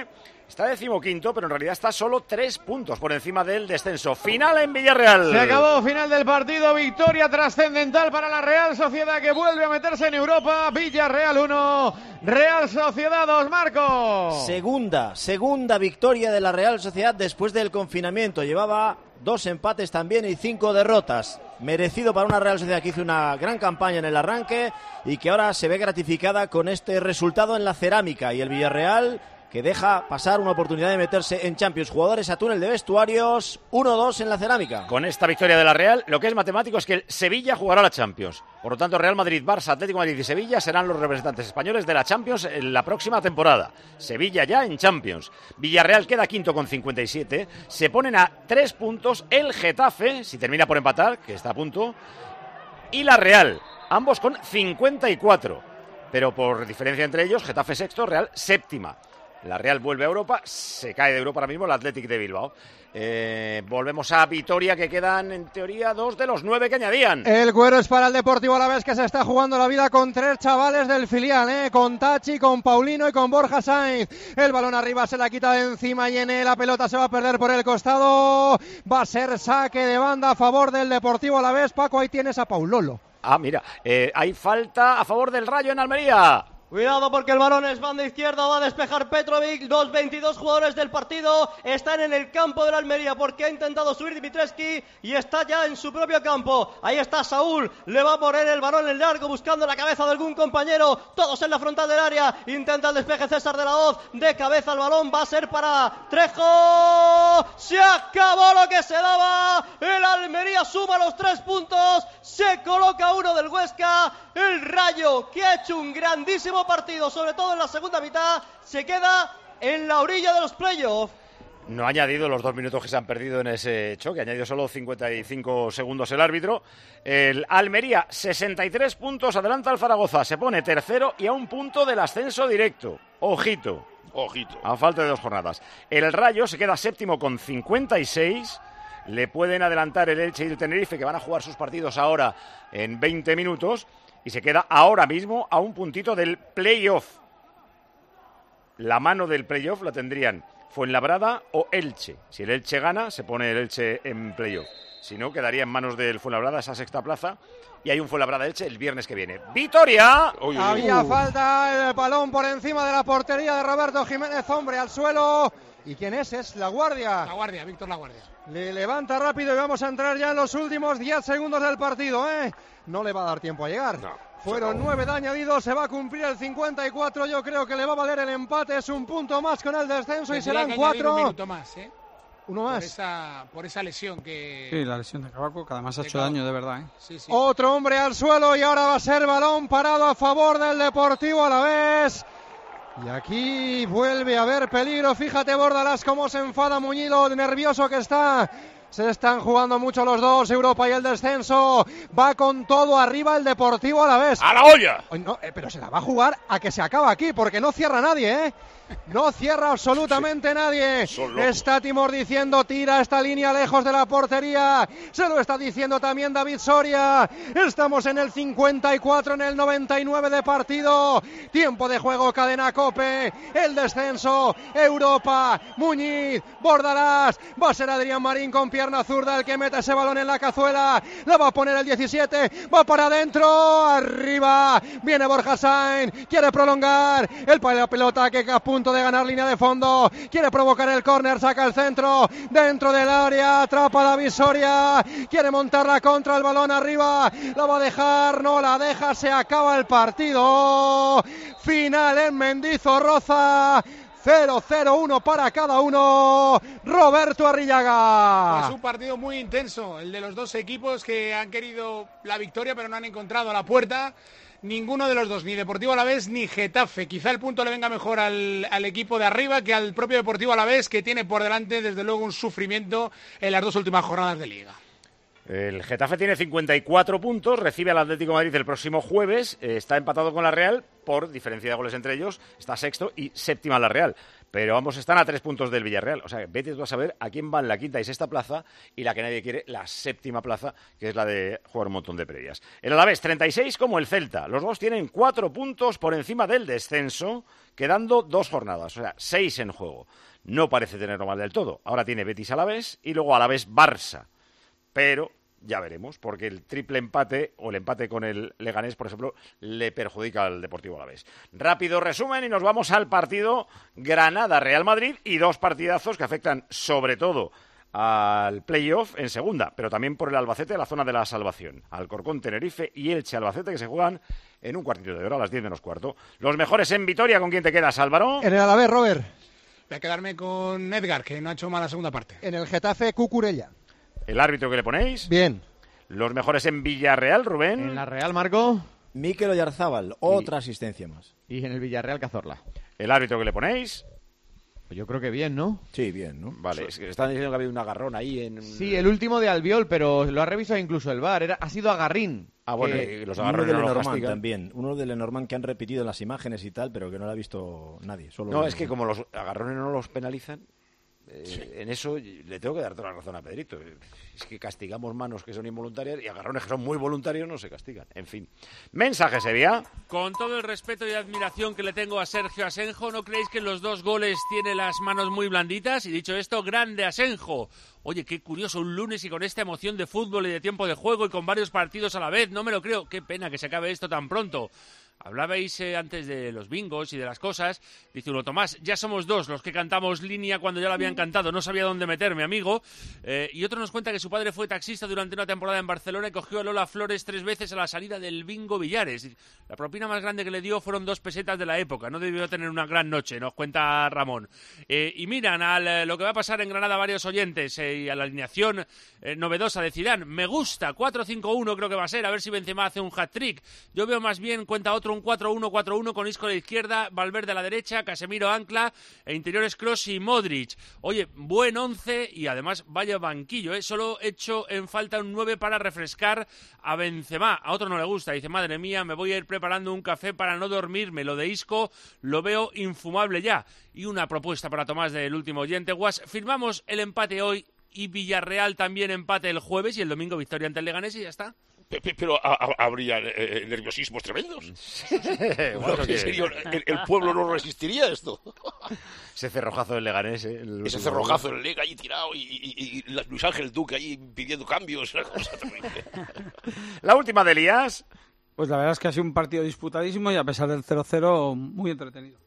Está decimoquinto, pero en realidad está solo tres puntos por encima del descenso. Final en Villarreal. Se acabó, final del partido, victoria trascendental para la Real Sociedad, que vuelve a meterse en Europa. Villarreal uno, Real Sociedad dos, Marcos. Segunda, segunda victoria de la Real Sociedad después del confinamiento. Llevaba dos empates también y cinco derrotas. Merecido para una Real Sociedad que hizo una gran campaña en el arranque y que ahora se ve gratificada con este resultado en la cerámica. Y el Villarreal, que deja pasar una oportunidad de meterse en Champions. Jugadores a túnel de vestuarios, uno dos en la cerámica. Con esta victoria de la Real, lo que es matemático es que el Sevilla jugará la Champions. Por lo tanto, Real Madrid, Barça, Atlético de Madrid y Sevilla serán los representantes españoles de la Champions en la próxima temporada. Sevilla ya en Champions. Villarreal queda quinto con cincuenta y siete. Se ponen a tres puntos el Getafe, si termina por empatar, que está a punto, y la Real, ambos con cincuenta y cuatro. Pero por diferencia entre ellos, Getafe sexto, Real séptima. La Real vuelve a Europa, se cae de Europa ahora mismo el Athletic de Bilbao. Eh, volvemos a Vitoria, que quedan en teoría dos de los nueve que añadían. El cuero es para el Deportivo Alavés, que se está jugando la vida con tres chavales del filial, ¿eh? Con Tachi, con Paulino y con Borja Sainz. El balón arriba se la quita de encima y en la pelota se va a perder por el costado. Va a ser saque de banda a favor del Deportivo Alavés. Paco, ahí tienes a Paulolo. Ah, mira, eh, hay falta a favor del Rayo en Almería. Cuidado porque el balón es banda izquierda, va a despejar Petrovic, dos veintidós jugadores del partido están en el campo de la Almería porque ha intentado subir Dimitrescu y está ya en su propio campo. Ahí está Saúl, le va a poner el balón en largo buscando la cabeza de algún compañero, todos en la frontal del área, intenta el despeje César de la Hoz, de cabeza el balón va a ser para Trejo, se acabó lo que se daba, el Almería suma los tres puntos, se coloca uno del Huesca, el Rayo que ha hecho un grandísimo partido, sobre todo en la segunda mitad, se queda en la orilla de los playoffs. No ha añadido los dos minutos que se han perdido en ese choque, ha añadido solo cincuenta y cinco segundos el árbitro. El Almería, sesenta y tres puntos, adelanta al Zaragoza, se pone tercero y a un punto del ascenso directo. Ojito. Ojito. A falta de dos jornadas. El Rayo se queda séptimo con cincuenta y seis. Le pueden adelantar el Elche y el Tenerife, que van a jugar sus partidos ahora en veinte minutos. Y se queda ahora mismo a un puntito del playoff. La mano del playoff la tendrían Fuenlabrada o Elche. Si el Elche gana, se pone el Elche en playoff. Si no, quedaría en manos del Fuenlabrada esa sexta plaza. Y hay un Fuenlabrada-Elche el viernes que viene. ¡Vitoria! Uy, uy, uy. Había falta, el balón por encima de la portería de Roberto Jiménez, hombre al suelo. ¿Y quién es? Es La Guardia. La Guardia, Víctor La Guardia. Le levanta rápido y vamos a entrar ya en los últimos diez segundos del partido, ¿eh? No le va a dar tiempo a llegar. No, Fueron nueve de añadido, se va a cumplir el cincuenta y cuatro. Yo creo que le va a valer el empate. Es un punto más con el descenso. Tendría y serán que cuatro. Un minuto más, ¿eh? Uno más. Por esa, por esa lesión que... Sí, la lesión de Cavaco, que además ha hecho daño de verdad, ¿eh? Sí, sí. Otro hombre al suelo y ahora va a ser balón parado a favor del Deportivo Alavés. Y aquí vuelve a haber peligro. Fíjate, Bordalás, cómo se enfada Muñiz, nervioso que está. Se están jugando mucho los dos, Europa y el descenso. Va con todo arriba el Deportivo Alavés. ¡A la olla! No, eh, pero se la va a jugar a que se acaba aquí, porque no cierra nadie, ¿eh? No cierra absolutamente nadie. Está Timor diciendo, tira esta línea lejos de la portería. Se lo está diciendo también David Soria. Estamos en el cincuenta y cuatro, en el noventa y nueve de partido. Tiempo de juego, cadena COPE. El descenso, Europa, Muñiz, Bordalás. Va a ser Adrián Marín con pierna zurda el que mete ese balón en la cazuela. La va a poner el diecisiete. Va para adentro. Arriba. Viene Borja Sainz. Quiere prolongar. El la pelota que a punto de ganar línea de fondo. Quiere provocar el córner. Saca el centro. Dentro del área. Atrapa David Soria. Quiere montar la contra. El balón arriba. La va a dejar. No la deja. Se acaba el partido. Final en Mendizorroza. cero cero uno para cada uno. Roberto Arrillaga. Es un partido muy intenso, el de los dos equipos que han querido la victoria pero no han encontrado la puerta. Ninguno de los dos, ni Deportivo Alavés ni Getafe. Quizá el punto le venga mejor al, al equipo de arriba que al propio Deportivo Alavés, que tiene por delante desde luego un sufrimiento en las dos últimas jornadas de Liga. El Getafe tiene cincuenta y cuatro puntos, recibe al Atlético de Madrid el próximo jueves, eh, está empatado con la Real por diferencia de goles entre ellos, está sexto y séptima la Real. Pero ambos están a tres puntos del Villarreal. O sea, vete tú a saber a quién van la quinta y sexta plaza y la que nadie quiere, la séptima plaza, que es la de jugar un montón de previas. El Alavés, treinta y seis como el Celta. Los dos tienen cuatro puntos por encima del descenso, quedando dos jornadas, o sea, seis en juego. No parece tenerlo mal del todo. Ahora tiene Betis Alavés y luego Alavés Barça. Pero ya veremos, porque el triple empate o el empate con el Leganés, por ejemplo, le perjudica al Deportivo Alavés. Rápido resumen y nos vamos al partido Granada-Real Madrid y dos partidazos que afectan sobre todo al playoff en segunda, pero también por el Albacete, la zona de la salvación. Alcorcón, Tenerife y Elche Albacete, que se juegan en un cuartito de hora a las diez menos cuarto. Los mejores en Vitoria, ¿con quién te quedas, Álvaro? En el Alavés, Robert. Voy a quedarme con Edgar, que no ha hecho mala segunda parte. En el Getafe, Cucurella. ¿El árbitro que le ponéis? Bien. Los mejores en Villarreal, Rubén. En la Real, Marco. Mikel Oyarzábal, otra y... asistencia más. Y en el Villarreal, Cazorla. ¿El árbitro que le ponéis? Pues yo creo que bien, ¿no? Sí, bien, ¿no? Vale, sí. Es que están diciendo que ha habido un agarrón ahí en... Sí, el último de Albiol, pero lo ha revisado incluso el V A R. Era, ha sido agarrín. Ah, bueno, que... y los uno agarrones de no los Lenormand castigan. también. Uno de Lenormand que han repetido en las imágenes y tal, pero que no lo ha visto nadie. Solo no, uno. Es que como los agarrones no los penalizan, eh, sí. en eso le tengo que dar toda la razón a Pedrito. Es que castigamos manos que son involuntarias y agarrones que son muy voluntarios no se castigan. En fin. Mensaje, Sevilla. Con todo el respeto y admiración que le tengo a Sergio Asenjo, ¿no creéis que en los dos goles tiene las manos muy blanditas? Y dicho esto, grande Asenjo. Oye, qué curioso, un lunes y con esta emoción de fútbol y de tiempo de juego y con varios partidos a la vez. No me lo creo. Qué pena que se acabe esto tan pronto. Hablabais eh, antes de los bingos y de las cosas. Dice uno, Tomás, ya somos dos los que cantamos línea cuando ya la habían cantado. No sabía dónde meterme, amigo. Eh, y otro nos cuenta que su padre fue taxista durante una temporada en Barcelona y cogió a Lola Flores tres veces a la salida del bingo Villares. La propina más grande que le dio fueron dos pesetas de la época. No debió tener una gran noche, nos cuenta Ramón. Eh, y miran a lo que va a pasar en Granada varios oyentes eh, y a la alineación eh, novedosa de Zidane. Me gusta, cuatro cinco uno creo que va a ser. A ver si Benzema hace un hat-trick. Yo veo más bien, cuenta otro, un cuatro uno cuatro uno con Isco a la izquierda, Valverde a la derecha, Casemiro ancla e interiores Kroos y Modric. Oye, buen once y además vaya banquillo, ¿eh? Solo echo en falta un nueve para refrescar a Benzema. A otro no le gusta, dice, madre mía, me voy a ir preparando un café para no dormirme. Lo de Isco lo veo infumable ya. Y una propuesta para Tomás del último oyente, Guas, firmamos el empate hoy y Villarreal también empate el jueves y el domingo victoria ante el Leganés y ya está. Pero habría eh, nerviosismos tremendos. Bueno, en serio, el, el pueblo no resistiría esto. Ese cerrojazo del Leganés, ¿eh? Ese cerrojazo del Lega ahí tirado y, y, y Luis Ángel Duque ahí pidiendo cambios. Una cosa terrible. La última de Elías. Pues la verdad es que ha sido un partido disputadísimo y a pesar del cero cero muy entretenido.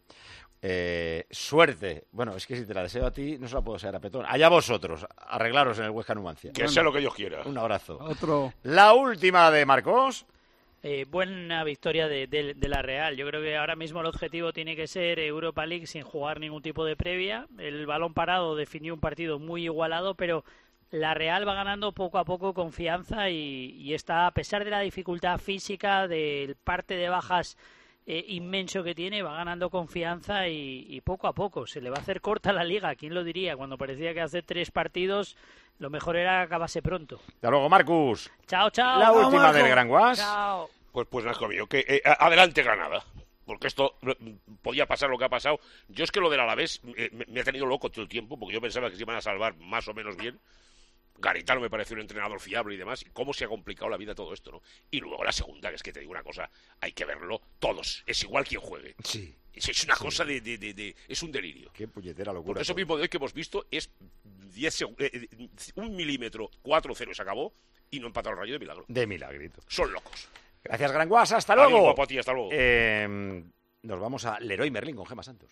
Eh, suerte. Bueno, es que si te la deseo a ti, no se la puedo desear a Petón. Allá vosotros, arreglaros en el Huesca Numancia. Que bueno, sea lo que Dios quiera. Un abrazo. Otro. La última de Marcos. Eh, buena victoria de, de, de la Real. Yo creo que ahora mismo el objetivo tiene que ser Europa League sin jugar ningún tipo de previa. El balón parado definió un partido muy igualado, pero la Real va ganando poco a poco confianza y, y está, a pesar de la dificultad física, del parte de bajas Eh, inmenso que tiene, va ganando confianza y, y poco a poco se le va a hacer corta la liga. ¿Quién lo diría? Cuando parecía que hace tres partidos lo mejor era acabarse pronto. Hasta luego, Marcus. Chao, chao. La chao, última Marco. del Gran Guas. Chao. Pues, pues nada, conmigo, que eh, adelante Granada. Porque esto podía pasar lo que ha pasado. Yo es que lo del Alavés eh, me, me ha tenido loco todo el tiempo, porque yo pensaba que se iban a salvar más o menos bien. Garitano me pareció un entrenador fiable y demás. ¿Cómo se ha complicado la vida todo esto, no? Y luego la segunda, que es que te digo una cosa, hay que verlo todos. Es igual quien juegue. Sí. Es, es una sí. cosa de, de, de, de... Es un delirio. Qué puñetera locura. Porque eso mismo de hoy que hemos visto es diez, eh, un milímetro, cuatro cero se acabó y no empataron el Rayo de milagro. De milagrito. Son locos. Gracias, Gran Guas. Hasta luego. Adiós, guapo, a ti, hasta luego. Eh, nos vamos a Leroy Merlin con Gemma Santos.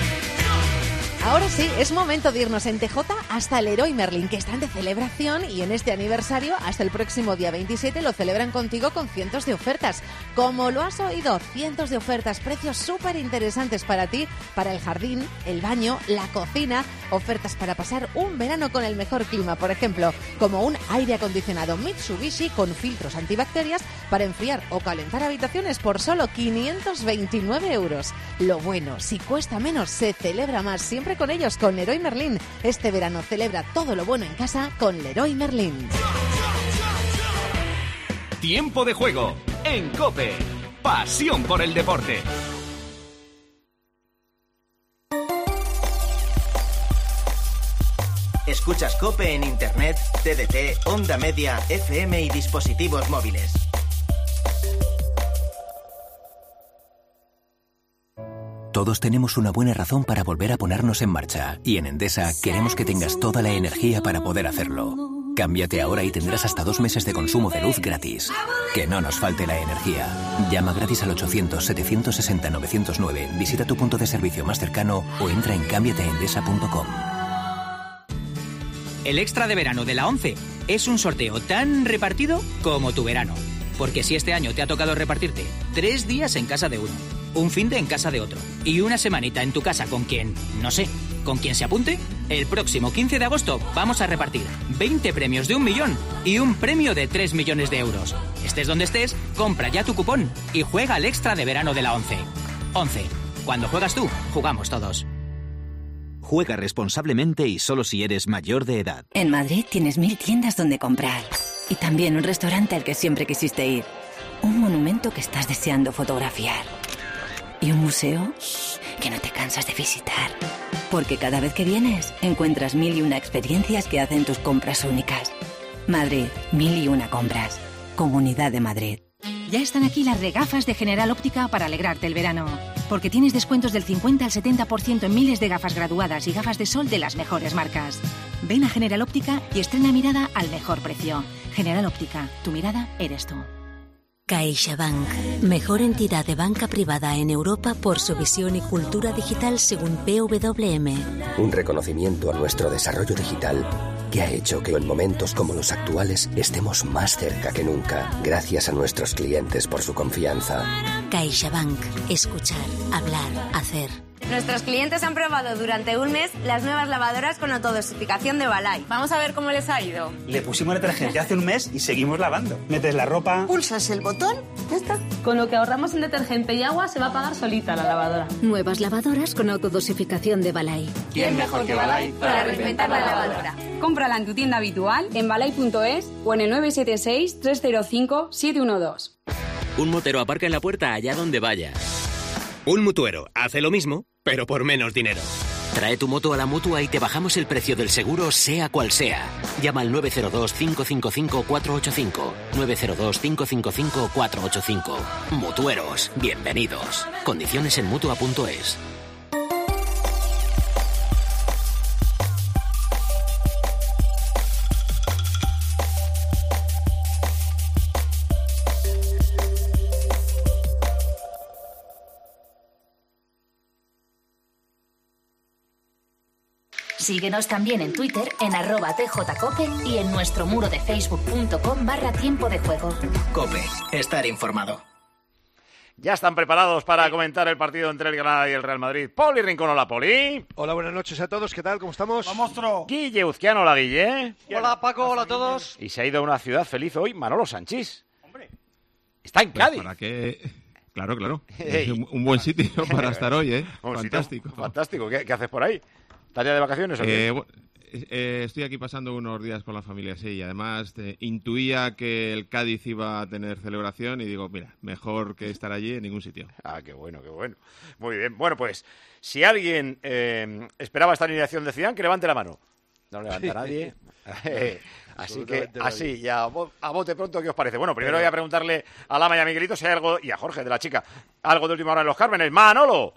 Ahora sí, es momento de irnos en T J hasta el Leroy Merlin, que están de celebración y en este aniversario hasta el próximo día veintisiete lo celebran contigo con cientos de ofertas. Como lo has oído, cientos de ofertas, precios súper interesantes para ti, para el jardín, el baño, la cocina, ofertas para pasar un verano con el mejor clima, por ejemplo, como un aire acondicionado Mitsubishi con filtros antibacterias para enfriar o calentar habitaciones por solo quinientos veintinueve euros. Lo bueno, si cuesta menos, se celebra más, siempre con ellos, con Leroy Merlin. Este verano celebra todo lo bueno en casa con Leroy Merlin. Tiempo de juego en COPE. Pasión por el deporte. Escuchas COPE en Internet, T D T, Onda Media, F M y dispositivos móviles. Todos tenemos una buena razón para volver a ponernos en marcha, y en Endesa queremos que tengas toda la energía para poder hacerlo. Cámbiate ahora y tendrás hasta dos meses de consumo de luz gratis. Que no nos falte la energía. Llama gratis al ochocientos, setecientos sesenta, novecientos nueve, visita tu punto de servicio más cercano o entra en cámbiate endesa punto com. El extra de verano de la ONCE es un sorteo tan repartido como tu verano. Porque si este año te ha tocado repartirte tres días en casa de uno, un finde en casa de otro y una semanita en tu casa con quien, no sé, con quien se apunte, el próximo quince de agosto vamos a repartir veinte premios de un millón y un premio de tres millones de euros. Estés donde estés, compra ya tu cupón y juega al extra de verano de la ONCE. ONCE. Cuando juegas tú, jugamos todos. Juega responsablemente y solo si eres mayor de edad. En Madrid tienes mil tiendas donde comprar. Y también un restaurante al que siempre quisiste ir. Un monumento que estás deseando fotografiar. Y un museo que no te cansas de visitar. Porque cada vez que vienes, encuentras mil y una experiencias que hacen tus compras únicas. Madrid, mil y una compras. Comunidad de Madrid. Ya están aquí las regafas de General Óptica para alegrarte el verano. Porque tienes descuentos del cincuenta al setenta por ciento en miles de gafas graduadas y gafas de sol de las mejores marcas. Ven a General Óptica y estrena mirada al mejor precio. General Óptica, tu mirada eres tú. CaixaBank, mejor entidad de banca privada en Europa por su visión y cultura digital según P W M. Un reconocimiento a nuestro desarrollo digital que ha hecho que en momentos como los actuales estemos más cerca que nunca, gracias a nuestros clientes por su confianza. CaixaBank, escuchar, hablar, hacer. Nuestros clientes han probado durante un mes las nuevas lavadoras con autodosificación de Balay. Vamos a ver cómo les ha ido. Le pusimos detergente hace un mes y seguimos lavando. Metes la ropa... Pulsas el botón, ya está. Con lo que ahorramos en detergente y agua se va a pagar solita la lavadora. Nuevas lavadoras con autodosificación de Balay. ¿Quién mejor que Balay para reinventar la lavadora? Cómprala en tu tienda habitual, en balay punto es o en el nueve siete seis, tres cero cinco, siete uno dos. Un motero aparca en la puerta allá donde vaya. Un mutuero hace lo mismo, pero por menos dinero. Trae tu moto a la Mutua y te bajamos el precio del seguro, sea cual sea. Llama al nueve cero dos, cinco cinco cinco, cuatro ocho cinco. nueve cero dos, cinco cinco cinco, cuatro ocho cinco. Mutueros, bienvenidos. Condiciones en mutua punto es. Síguenos también en Twitter en arroba tjcope y en nuestro muro de facebook.com barra tiempo de juego. COPE, estar informado. Ya están preparados para comentar el partido entre el Granada y el Real Madrid. Poli Rincón, hola Poli. Hola, buenas noches a todos, ¿qué tal? ¿Cómo estamos? ¡Vamos, monstruo! Guille Uzquiano, hola Guille. Hola Paco, hola a todos. Y se ha ido a una ciudad feliz hoy, Manolo Sanchís. Hombre. Está en Cádiz. Pues para qué... Claro, claro. Es un, un buen sitio para estar hoy, ¿eh? Un fantástico. Sitio, fantástico. ¿Qué, ¿Qué haces por ahí? ¿Estás ya de vacaciones o qué? Eh, bueno, eh, estoy aquí pasando unos días con la familia, sí, y además eh, intuía que el Cádiz iba a tener celebración y digo, mira, mejor que estar allí en ningún sitio. Ah, qué bueno, qué bueno. Muy bien. Bueno, pues, si alguien eh, esperaba esta alineación de Zidane, que levante la mano. No levanta nadie. Así que, así, ya a bote pronto, ¿qué os parece? Bueno, primero voy a preguntarle a Lama y a Miguelito si hay algo, y a Jorge, de la chica, algo de última hora en los Cármenes. ¡Manolo!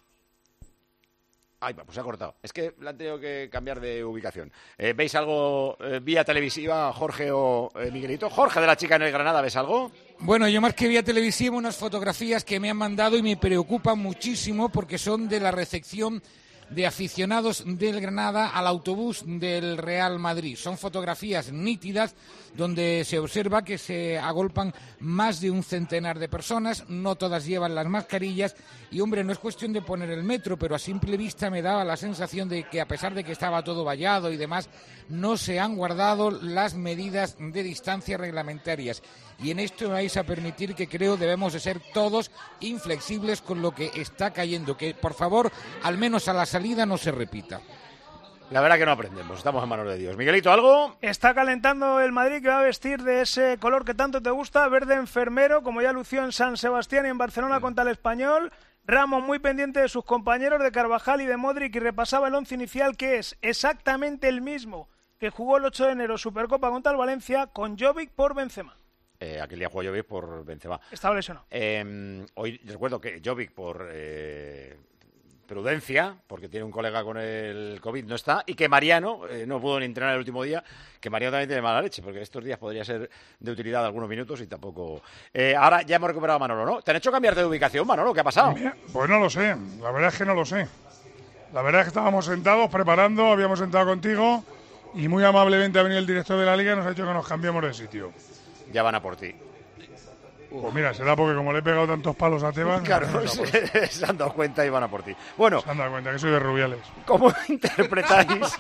Ay, pues se ha cortado. Es que le han tenido que cambiar de ubicación. Eh, ¿Veis algo eh, vía televisiva, Jorge o eh, Miguelito? Jorge, de la chica en el Granada, ¿ves algo? Bueno, yo más que vía televisiva, unas fotografías que me han mandado y me preocupan muchísimo porque son de la recepción de aficionados del Granada al autobús del Real Madrid. Son fotografías nítidas donde se observa que se agolpan más de un centenar de personas, no todas llevan las mascarillas y, hombre, no es cuestión de poner el metro, pero a simple vista me daba la sensación de que, a pesar de que estaba todo vallado y demás, no se han guardado las medidas de distancia reglamentarias. Y en esto me vais a permitir que creo debemos de ser todos inflexibles con lo que está cayendo, que por favor, al menos a la salida no se repita. La verdad que no aprendemos, estamos en manos de Dios. Miguelito, ¿algo? Está calentando el Madrid, que va a vestir de ese color que tanto te gusta, verde enfermero, como ya lució en San Sebastián y en Barcelona contra el Español. Ramos muy pendiente de sus compañeros, de Carvajal y de Modric, y repasaba el once inicial, que es exactamente el mismo que jugó el ocho de enero Supercopa contra el Valencia, con Jovic por Benzema. Eh, aquel día jugó Jovic por Benzema. Estaba lesionado. Eh, hoy recuerdo que Jovic por... Eh... prudencia, porque tiene un colega con el COVID, no está, y que Mariano eh, no pudo ni entrenar el último día, que Mariano también tiene mala leche, porque estos días podría ser de utilidad algunos minutos y tampoco... Eh, ahora ya hemos recuperado a Manolo, ¿no? ¿Te han hecho cambiarte de ubicación, Manolo? ¿Qué ha pasado? Pues no lo sé, la verdad es que no lo sé. La verdad es que estábamos sentados, preparando, habíamos sentado contigo, y muy amablemente ha venido el director de la Liga y nos ha dicho que nos cambiemos de sitio. Ya van a por ti. Pues mira, será porque como le he pegado tantos palos a Tebas... Claro, se, se han dado cuenta y van a por ti. Bueno, se han dado cuenta que soy de Rubiales. ¿Cómo interpretáis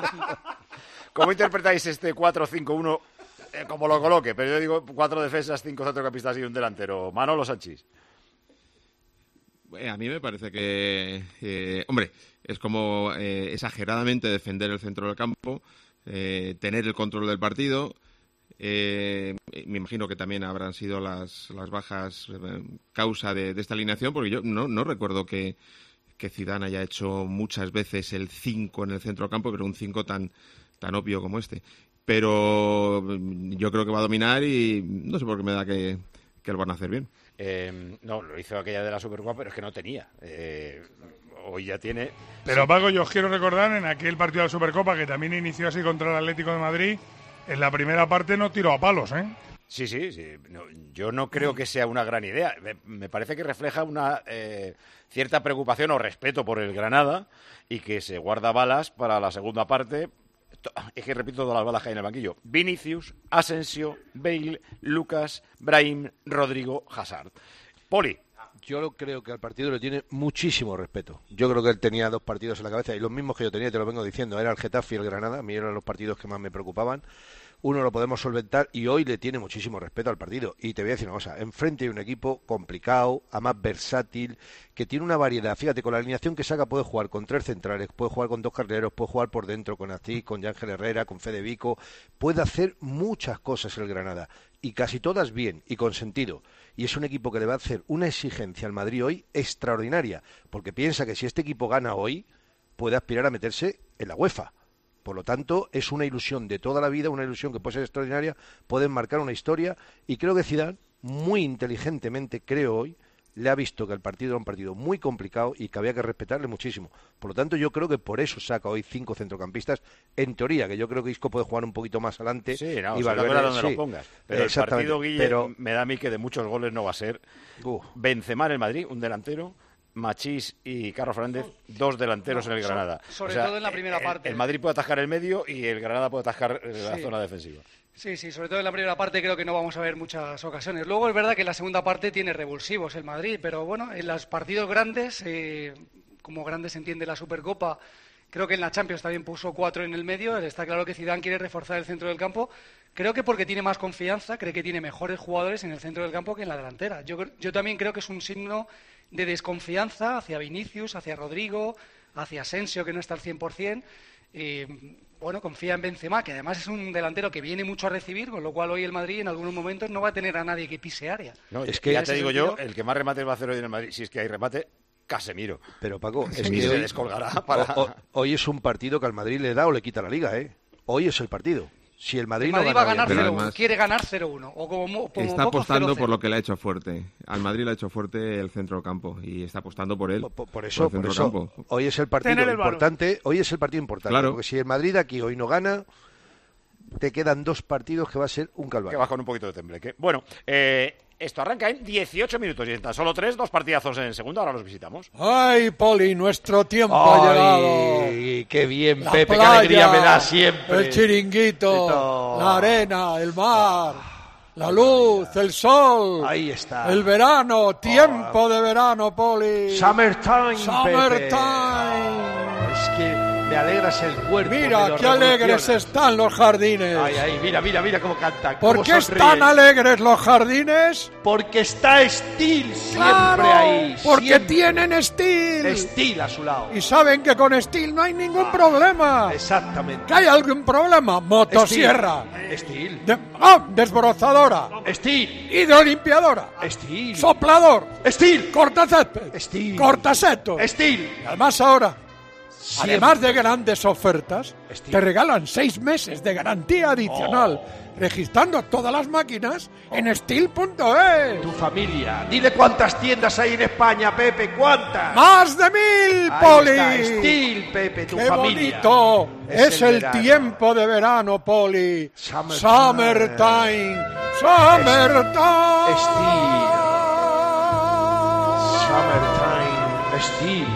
cómo interpretáis este cuatro cinco uno eh, como lo coloque? Pero yo digo cuatro defensas, cinco centrocampistas y un delantero. Manolo Sanchís. Eh, a mí me parece que, eh, hombre, es como eh, exageradamente defender el centro del campo, eh, tener el control del partido. Eh, me imagino que también habrán sido las, las bajas eh, causa de, de esta alineación, porque yo no, no recuerdo que, que Zidane haya hecho muchas veces el cinco en el centro del campo, pero un cinco tan, tan obvio como este. Pero yo creo que va a dominar y no sé por qué me da que, que lo van a hacer bien. Eh, no, lo hizo aquella de la Supercopa, pero es que no tenía. Eh, hoy ya tiene. Pero sí. Paco, yo os quiero recordar en aquel partido de la Supercopa, que también inició así contra el Atlético de Madrid. En la primera parte no tiró a palos, ¿eh? Sí, sí, sí. No, yo no creo que sea una gran idea. Me, me parece que refleja una eh, cierta preocupación o respeto por el Granada y que se guarda balas para la segunda parte. Es que repito todas las balas que hay en el banquillo. Vinicius, Asensio, Bale, Lucas, Brahim, Rodrigo, Hazard. Poli. Yo creo que al partido le tiene muchísimo respeto. Yo creo que él tenía dos partidos en la cabeza y los mismos que yo tenía, te lo vengo diciendo, era el Getafe y el Granada. A mí eran los partidos que más me preocupaban. Uno lo podemos solventar y hoy le tiene muchísimo respeto al partido. Y te voy a decir una cosa, enfrente hay un equipo complicado, además versátil, que tiene una variedad. Fíjate, con la alineación que saca puede jugar con tres centrales, puede jugar con dos carrileros, puede jugar por dentro con Aziz, con Ángel Herrera, con Fede Vico. Puede hacer muchas cosas el Granada y casi todas bien y con sentido. Y es un equipo que le va a hacer una exigencia al Madrid hoy extraordinaria, porque piensa que si este equipo gana hoy, puede aspirar a meterse en la UEFA. Por lo tanto, es una ilusión de toda la vida, una ilusión que puede ser extraordinaria, pueden marcar una historia, y creo que Zidane, muy inteligentemente, creo hoy, le ha visto que el partido era un partido muy complicado y que había que respetarle muchísimo. Por lo tanto, yo creo que por eso saca hoy cinco centrocampistas, en teoría, que yo creo que Isco puede jugar un poquito más adelante. Sí, no, y Valverde, donde sí, lo pongas. Pero el partido, Guille, pero... me da a mí que de muchos goles no va a ser. Uh. Benzema en el Madrid, un delantero. Machís y Carlos Fernández, dos delanteros no, en el Granada. Sobre o sea, todo en la primera el, parte. El Madrid puede atajar el medio y el Granada puede atajar la sí. zona defensiva. Sí, sí, sobre todo en la primera parte creo que no vamos a ver muchas ocasiones. Luego es verdad que en la segunda parte tiene revulsivos el Madrid, pero bueno, en los partidos grandes, eh, como grande se entiende la Supercopa, creo que en la Champions también puso cuatro en el medio. Está claro que Zidane quiere reforzar el centro del campo. Creo que porque tiene más confianza, cree que tiene mejores jugadores en el centro del campo que en la delantera. Yo, yo también creo que es un signo de desconfianza hacia Vinicius, hacia Rodrigo, hacia Asensio, que no está al cien por ciento. Eh, bueno, confía en Benzema, que además es un delantero que viene mucho a recibir, con lo cual hoy el Madrid en algunos momentos no va a tener a nadie que pise área. No, es que ya te digo sentido... yo, el que más remates va a hacer hoy en el Madrid, si es que hay remate, Casemiro. Pero Paco, es que se hoy, descolgará para... o, o, hoy es un partido que al Madrid le da o le quita la Liga, ¿eh? Hoy es el partido. Si el Madrid, el Madrid no va a ganar cero uno, quiere ganar cero uno. O como, como está poco apostando cero cero. Por lo que le ha hecho fuerte. Al Madrid le ha hecho fuerte el centro del campo y está apostando por él. Por, por eso, por, por eso hoy es el partido el importante. Hoy es el partido importante. Claro. Porque si el Madrid aquí hoy no gana, te quedan dos partidos que va a ser un calvario. Que vas con un poquito de tembleque. Bueno, eh, esto arranca en dieciocho minutos y en tan solo tres, dos partidazos en segunda. Ahora los visitamos. ¡Ay, Poli! Nuestro tiempo Ay, ha llegado. ¡Qué bien, la Pepe! Playa, ¡Qué alegría me da siempre! El chiringuito, la arena, el mar, la luz, el sol. Ahí está. El verano, tiempo oh. de verano, Poli. Summertime, Summertime. Pepe. Es que me alegras el cuerpo. Mira, qué alegres están los jardines. Ay, ay, mira, mira, mira cómo cantan. ¿Por qué están alegres los jardines? Porque está Steel siempre ¡Claro! ahí. Porque siempre. tienen Steel. Steel a su lado. Y saben que con Steel no hay ningún ah, problema. Exactamente. ¿Que hay algún problema? Motosierra. Steel. De, oh, desbrozadora. Steel. Hidrolimpiadora. Steel. Soplador. Steel. Cortacésped. Steel. Cortaseto. Steel. Y además ahora, siempre. Además de grandes ofertas, Steel. te regalan seis meses de garantía adicional. Oh. Registrando todas las máquinas en steel punto es. Tu familia. Dile cuántas tiendas hay en España, Pepe. ¿Cuántas? ¡Más de mil, Ahí Poli! Está, Steel, Pepe, tu ¡Qué familia. bonito! Es, es el, el tiempo de verano, Poli. Summertime. Summertime. Summertime. Steel. Summertime. Steel.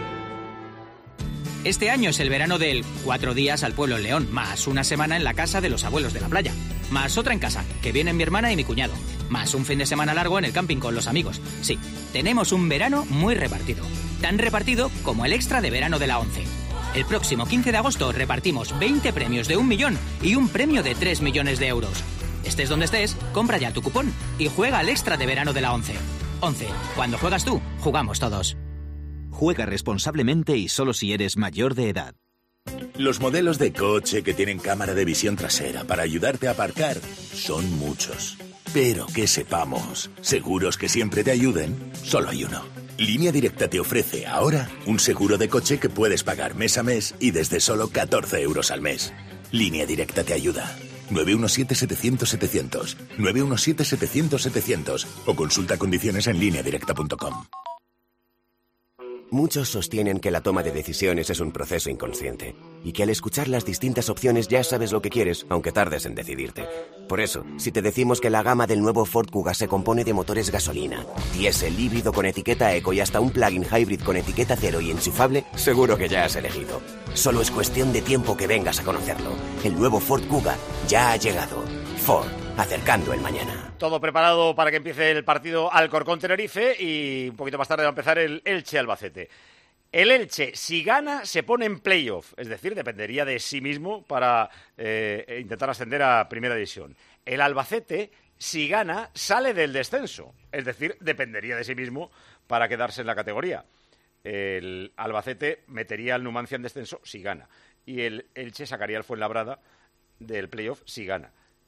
Este año es el verano del cuatro días al pueblo en León, más una semana en la casa de los abuelos de la playa, más otra en casa, que vienen mi hermana y mi cuñado, más un fin de semana largo en el camping con los amigos. Sí, tenemos un verano muy repartido, tan repartido como el extra de verano de la ONCE. El próximo quince de agosto repartimos veinte premios de un millón y un premio de tres millones de euros. Estés donde estés, compra ya tu cupón y juega al extra de verano de la ONCE. ONCE, cuando juegas tú, jugamos todos. Juega responsablemente y solo si eres mayor de edad. Los modelos de coche que tienen cámara de visión trasera para ayudarte a aparcar son muchos. Pero que sepamos, seguros que siempre te ayuden, solo hay uno. Línea Directa te ofrece ahora un seguro de coche que puedes pagar mes a mes y desde solo catorce euros al mes. Línea Directa te ayuda. nueve uno siete, setecientos, setecientos. nueve uno siete, setecientos, setecientos. O consulta condiciones en línea directa punto com. Muchos sostienen que la toma de decisiones es un proceso inconsciente y que al escuchar las distintas opciones ya sabes lo que quieres, aunque tardes en decidirte. Por eso, si te decimos que la gama del nuevo Ford Kuga se compone de motores gasolina, diésel, híbrido con etiqueta eco y hasta un plug-in hybrid con etiqueta cero y enchufable, seguro que ya has elegido. Solo es cuestión de tiempo que vengas a conocerlo. El nuevo Ford Kuga ya ha llegado. Ford, acercando el mañana. Todo preparado para que empiece el partido Alcorcón-Tenerife y un poquito más tarde va a empezar el Elche-Albacete. El Elche, si gana, se pone en playoff, es decir, dependería de sí mismo para eh, intentar ascender a Primera División. El Albacete, si gana, sale del descenso, es decir, dependería de sí mismo para quedarse en la categoría. El Albacete metería al Numancia en descenso si gana y el Elche sacaría al Fuenlabrada del playoff si gana.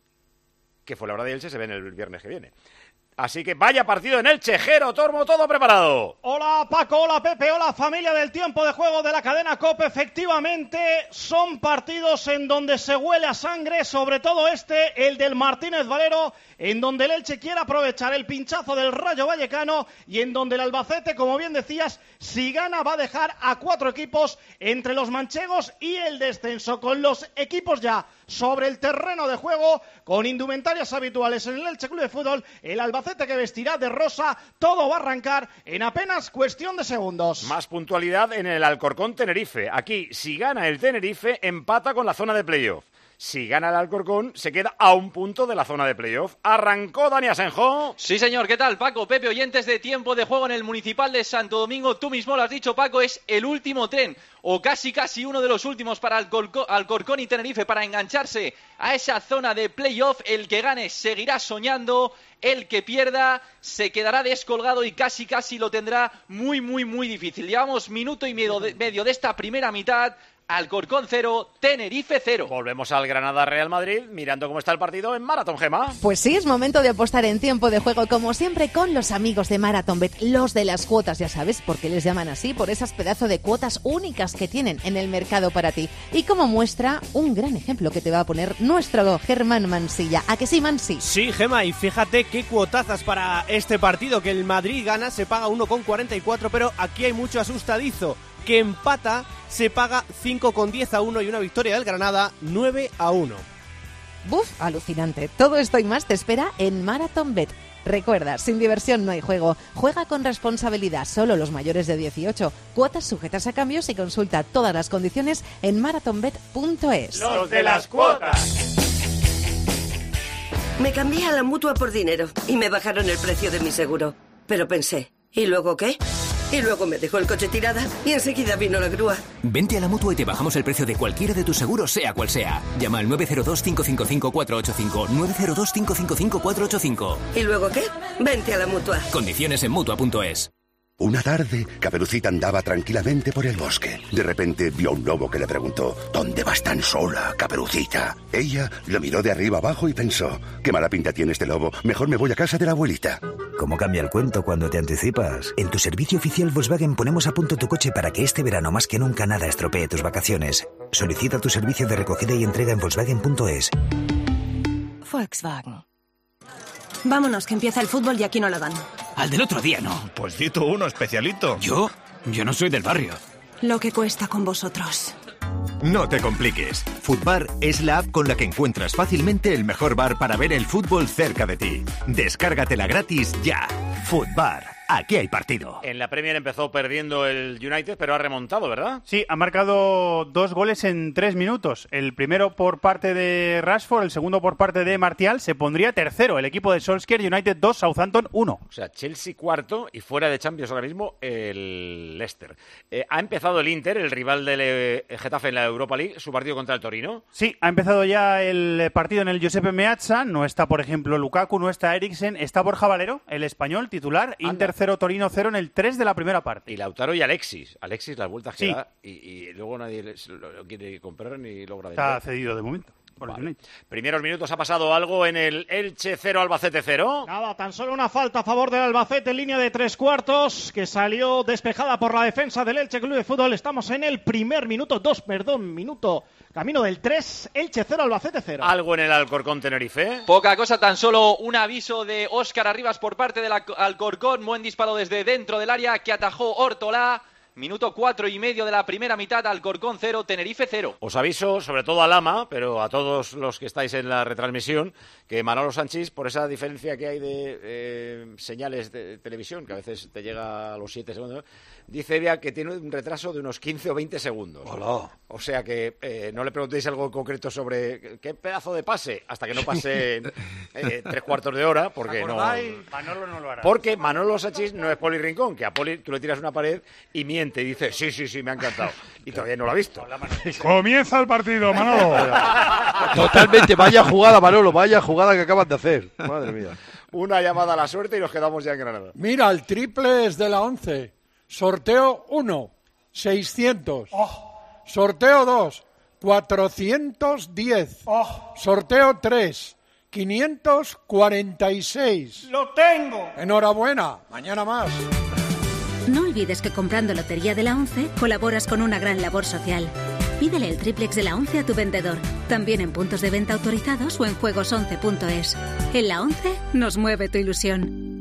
Que Fuenlabrada y Elche se ven el viernes que viene. Así que vaya partido en Elche, Jero Tormo, todo preparado. Hola Paco, hola Pepe, hola familia del tiempo de juego de la cadena COPE. Efectivamente, son partidos en donde se huele a sangre, sobre todo este, el del Martínez Valero, en donde el Elche quiere aprovechar el pinchazo del Rayo Vallecano y en donde el Albacete, como bien decías, si gana va a dejar a cuatro equipos entre los manchegos y el descenso, con los equipos ya sobre el terreno de juego, con indumentarias habituales en el Elche Club de Fútbol. El Albacete que vestirá de rosa, todo va a arrancar en apenas cuestión de segundos. Más puntualidad en el Alcorcón-Tenerife. Aquí, si gana el Tenerife, empata con la zona de playoff. Si gana el Alcorcón, se queda a un punto de la zona de playoff. Arrancó Dani Asenjo. Sí, señor. ¿Qué tal, Paco? Pepe, oyentes de tiempo de juego en el Municipal de Santo Domingo. Tú mismo lo has dicho, Paco, es el último tren, o casi casi uno de los últimos para Alcorcón, Alcorcón y Tenerife para engancharse a esa zona de playoff. El que gane seguirá soñando, el que pierda se quedará descolgado y casi casi lo tendrá muy, muy, muy difícil. Llevamos minuto y medio de, medio de esta primera mitad. Alcorcón cero, Tenerife cero. Volvemos al Granada-Real Madrid, mirando cómo está el partido en Marathon, Gema. Pues sí, es momento de apostar en tiempo de juego, como siempre, con los amigos de MarathonBet, los de las cuotas, ya sabes por qué les llaman así, por esas pedazos de cuotas únicas que tienen en el mercado para ti. Y como muestra, un gran ejemplo que te va a poner nuestro Germán Mansilla. ¿A que sí, Mansi? Sí, Gema, y fíjate qué cuotazas para este partido, que el Madrid gana, se paga uno con cuarenta y cuatro, pero aquí hay mucho asustadizo. Que empata, se paga cinco con diez a uno y una victoria del Granada nueve a uno. Buf, alucinante. Todo esto y más te espera en MarathonBet. Recuerda, sin diversión no hay juego. Juega con responsabilidad, solo los mayores de dieciocho. Cuotas sujetas a cambios y consulta todas las condiciones en marathonbet punto es. Los de las cuotas. Me cambié a la Mutua por dinero y me bajaron el precio de mi seguro. Pero pensé, ¿y luego qué? Y luego me dejó el coche tirada y enseguida vino la grúa. Vente a la Mutua y te bajamos el precio de cualquiera de tus seguros, sea cual sea. Llama al nueve cero dos, cinco cinco cinco, cuatro ocho cinco, nueve cero dos, cinco cinco cinco, cuatro ocho cinco. ¿Y luego qué? Vente a la Mutua. Condiciones en Mutua punto es. Una tarde, Caperucita andaba tranquilamente por el bosque. De repente vio a un lobo que le preguntó: ¿Dónde vas tan sola, Caperucita? Ella lo miró de arriba abajo y pensó: qué mala pinta tiene este lobo, mejor me voy a casa de la abuelita. ¿Cómo cambia el cuento cuando te anticipas? En tu servicio oficial Volkswagen ponemos a punto tu coche para que este verano más que nunca nada estropee tus vacaciones. Solicita tu servicio de recogida y entrega en Volkswagen punto es. Volkswagen. Vámonos, que empieza el fútbol y aquí no la dan. Al del otro día, no. Pues di tú uno, especialito. ¿Yo? Yo no soy del barrio. Lo que cuesta con vosotros. No te compliques. Futbar es la app con la que encuentras fácilmente el mejor bar para ver el fútbol cerca de ti. Descárgatela gratis ya. Futbar. Aquí hay partido. En la Premier empezó perdiendo el United, pero ha remontado, ¿verdad? Sí, ha marcado dos goles en tres minutos. El primero por parte de Rashford, el segundo por parte de Martial. Se pondría tercero el equipo de Solskjaer. United dos, Southampton uno. O sea, Chelsea cuarto y fuera de Champions ahora mismo el Leicester. Eh, ha empezado el Inter, el rival del eh, Getafe en la Europa League, su partido contra el Torino. Sí, ha empezado ya el partido en el Giuseppe Meazza. No está, por ejemplo, Lukaku, no está Eriksen, está Borja Valero, el español titular. Anda. Inter cero, Torino cero en el tres de la primera parte. Y Lautaro y Alexis. Alexis, las vueltas que sí. da y, y luego nadie lo, lo quiere comprar ni logra vender. Está cedido de momento. Vale. Primeros minutos, ha pasado algo en el Elche cero, Albacete cero. Nada, tan solo una falta a favor del Albacete en línea de tres cuartos, que salió despejada por la defensa del Elche Club de Fútbol. Estamos en el primer minuto, dos, perdón, minuto, camino del tres, Elche cero, Albacete cero. ¿Algo en el Alcorcón Tenerife? Poca cosa, tan solo un aviso de Óscar Arribas por parte del Alcorcón. Buen disparo desde dentro del área que atajó Ortolá. Minuto cuatro y medio de la primera mitad, Alcorcón cero, Tenerife cero. Os aviso, sobre todo a Lama, pero a todos los que estáis en la retransmisión, que Manolo Sanchís, por esa diferencia que hay de eh, señales de televisión, que a veces te llega a los siete segundos, dice ya que tiene un retraso de unos quince o veinte segundos. Hola. O sea que eh, no le preguntéis algo concreto sobre qué pedazo de pase, hasta que no pase eh, tres cuartos de hora, porque no... Manolo no lo hará. Porque Manolo Sanchís no es Poli Rincón, que a Poli tú le tiras una pared y miente. Y dice, sí, sí, sí, me ha encantado. Y todavía no lo ha visto. Comienza el partido, Manolo. Totalmente, vaya jugada, Manolo, vaya jugada que acaban de hacer. Madre mía. Una llamada a la suerte y nos quedamos ya en Granada. Mira, el triple es de la once. Sorteo uno, seiscientos. Oh. Sorteo dos, cuatrocientos diez. Oh. Sorteo tres, quinientos cuarenta y seis. ¡Lo tengo! Enhorabuena, mañana más. No olvides que comprando Lotería de la once colaboras con una gran labor social. Pídele el triplex de la once a tu vendedor, también en puntos de venta autorizados o en juegos once punto es. En la once nos mueve tu ilusión.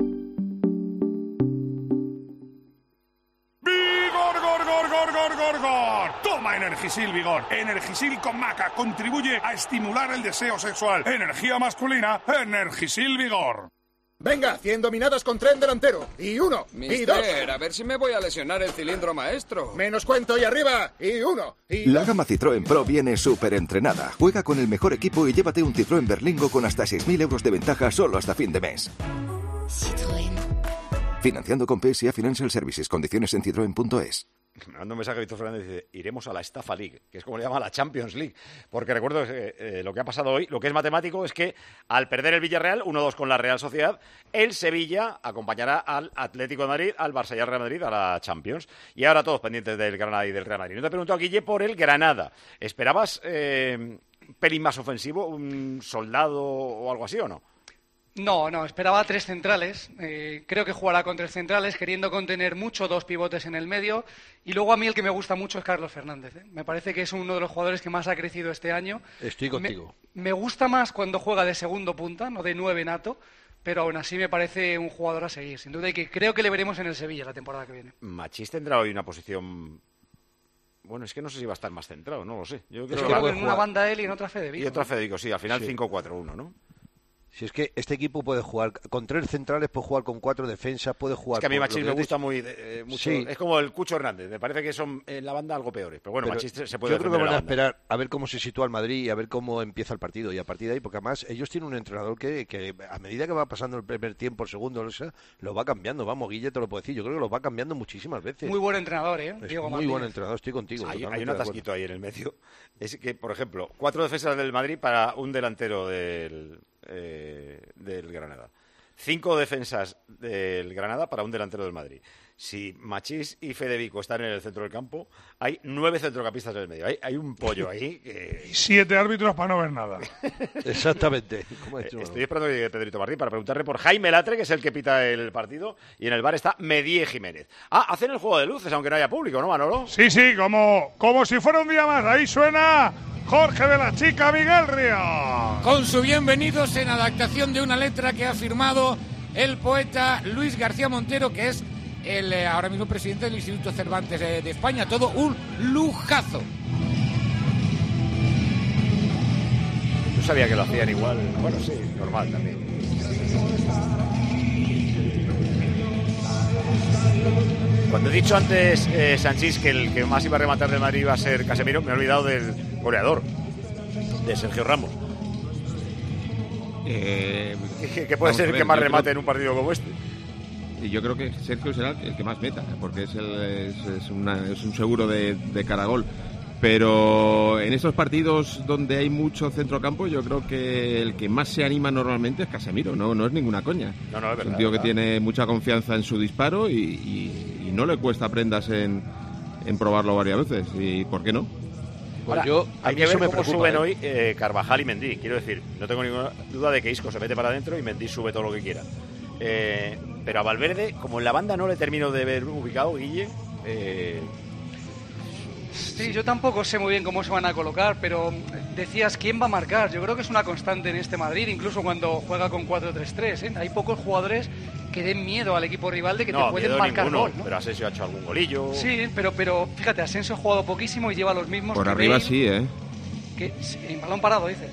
¡Vigor, gor, gor, gor, gor, gor, gor! Toma Energisil Vigor. Energisil con maca contribuye a estimular el deseo sexual. Energía masculina, Energisil Vigor. Venga, cien dominadas con tren delantero. Y uno, Mister, y dos. A ver si me voy a lesionar el cilindro maestro. Menos cuento y arriba. Y uno, y La gama Citroën Pro viene súper entrenada. Juega con el mejor equipo y llévate un Citroën Berlingo con hasta seis mil euros de ventaja solo hasta fin de mes. Citroën. Financiando con P S A Financial Services. Condiciones en citroen punto es. Me manda un mensaje a Víctor Fernández y dice, iremos a la Estafa League, que es como le llama la Champions League, porque recuerdo que eh, lo que ha pasado hoy, lo que es matemático es que al perder el Villarreal, uno dos con la Real Sociedad, el Sevilla acompañará al Atlético de Madrid, al Barça y al Real Madrid a la Champions, y ahora todos pendientes del Granada y del Real Madrid. No te he preguntado, Guille, por el Granada, ¿esperabas eh, un pelín más ofensivo, un soldado o algo así o no? No, no, esperaba tres centrales. Eh, creo que jugará con tres centrales, queriendo contener mucho dos pivotes en el medio. Y luego a mí el que me gusta mucho es Carlos Fernández. ¿eh? Me parece que es uno de los jugadores que más ha crecido este año. Estoy contigo. Me, me gusta más cuando juega de segundo punta, no de nueve nato. Pero aún así me parece un jugador a seguir, sin duda, y que creo que le veremos en el Sevilla la temporada que viene. Machís tendrá hoy una posición... Bueno, es que no sé si va a estar más centrado, no lo sé. Yo creo, Yo creo que en una banda él y en otra Federico. Y otra Federico, sí, al final sí. cinco cuatro uno, ¿no? Si es que este equipo puede jugar con tres centrales, puede jugar con cuatro defensas, puede jugar... Es que a mí con Machís lo me que gusta dices. muy, eh, mucho. Sí. Es como el Cucho Hernández. Me parece que son en la banda algo peores. Pero bueno, Pero Machís se puede yo creo que defender en van la a banda. esperar a ver cómo se sitúa el Madrid y a ver cómo empieza el partido. Y a partir de ahí, porque además ellos tienen un entrenador que, que a medida que va pasando el primer tiempo, el segundo, o sea, lo va cambiando. Vamos, Guille te lo puedo decir. Yo creo que lo va cambiando muchísimas veces. Muy buen entrenador, ¿eh? Es Diego muy Martínez. buen entrenador, estoy contigo. Hay, totalmente hay un de acuerdo. atasquito ahí en el medio. Es que, por ejemplo, cuatro defensas del Madrid para un delantero del, eh, del Granada. Cinco defensas del Granada para un delantero del Madrid. Si Machís y Federico están en el centro del campo, hay nueve centrocampistas en el medio. Hay, hay un pollo ahí que... Y siete árbitros para no ver nada. Exactamente. ¿Cómo has dicho? Estoy esperando que llegue Pedrito Martín para preguntarle por Jaime Latre, que es el que pita el partido, y en el bar está Medie Jiménez. Ah, hacen el juego de luces, aunque no haya público, ¿no, Manolo? Sí, sí, como, como si fuera un día más. Ahí suena Jorge de la Chica, Miguel Ríos. Con su bienvenidos en adaptación de una letra que ha firmado el poeta Luis García Montero, que es el eh, ahora mismo presidente del Instituto Cervantes de, de España. Todo un lujazo. Yo sabía que lo hacían igual. Bueno, sí, normal también. Cuando he dicho antes, eh, Sanchís, que el que más iba a rematar de Madrid iba a ser Casemiro, me he olvidado del goleador, de Sergio Ramos. Eh, que, que puede ser el que más remate creo... en un partido como este. Y yo creo que Sergio será el que más meta, porque es, el, es, es, una, es un seguro de, de cara a gol. Pero en estos partidos donde hay mucho centrocampo, yo creo que el que más se anima normalmente es Casemiro, no, no es ninguna coña. No, no, es verdad, es un tío que verdad. tiene mucha confianza en su disparo y, y, y no le cuesta prendas en, en probarlo varias veces. ¿Y por qué no? Ahora, Pues yo, hay que ver cómo preocupa, suben ¿eh? hoy eh, Carvajal y Mendy. Quiero decir, no tengo ninguna duda de que Isco se mete para adentro y Mendy sube todo lo que quiera. Eh, pero a Valverde, como en la banda no le termino de ver ubicado, Guille... Eh, Sí, yo tampoco sé muy bien cómo se van a colocar, pero decías, ¿quién va a marcar? Yo creo que es una constante en este Madrid, incluso cuando juega con cuatro tres tres, ¿eh? Hay pocos jugadores que den miedo al equipo rival de que no, te pueden miedo marcar ninguno, gol, ¿no? Pero Asensio ha hecho algún golillo. Sí, pero, pero fíjate, Asensio ha jugado poquísimo y lleva los mismos. Por que arriba Bale, sí, ¿eh? Que, en balón parado, dice.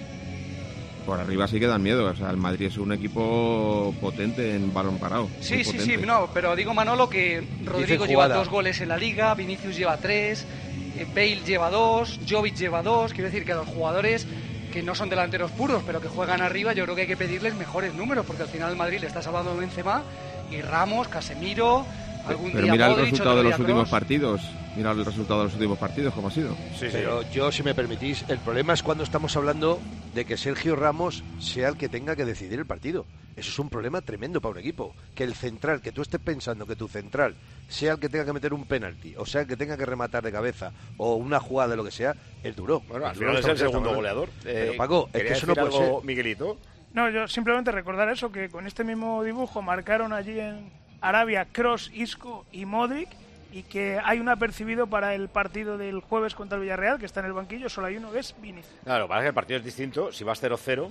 Por arriba sí que dan miedo. O sea, el Madrid es un equipo potente en balón parado. Sí, sí, sí, no, pero digo, Manolo, que Rodrigo lleva dos goles en la Liga, Vinicius lleva tres, Bale lleva dos, Jovic lleva dos. Quiero decir que los jugadores que no son delanteros puros, pero que juegan arriba, yo creo que hay que pedirles mejores números, porque al final el Madrid le está salvando de Benzema y Ramos, Casemiro, algún pero día mira Modric, el resultado de los Kroos. últimos partidos. Mira el resultado de los últimos partidos, ¿cómo ha sido? Sí, Pero sí. yo, si me permitís, el problema es cuando estamos hablando de que Sergio Ramos sea el que tenga que decidir el partido. Eso es un problema tremendo para un equipo. Que el central, que tú estés pensando que tu central sea el que tenga que meter un penalti, o sea el que tenga que rematar de cabeza, o una jugada de lo que sea, es duro. Bueno, al Es final duro, es el estamos segundo hablando. goleador. Pero Eh, Paco, es que ¿quería eso no decir puede algo, ser. Miguelito? No, yo simplemente recordar eso, que con este mismo dibujo marcaron allí en Arabia Kroos, Isco y Modric, y que hay un apercibido para el partido del jueves contra el Villarreal, que está en el banquillo, solo hay uno, que es Vinicius. Claro, para que el partido es distinto. Si vas cero cero,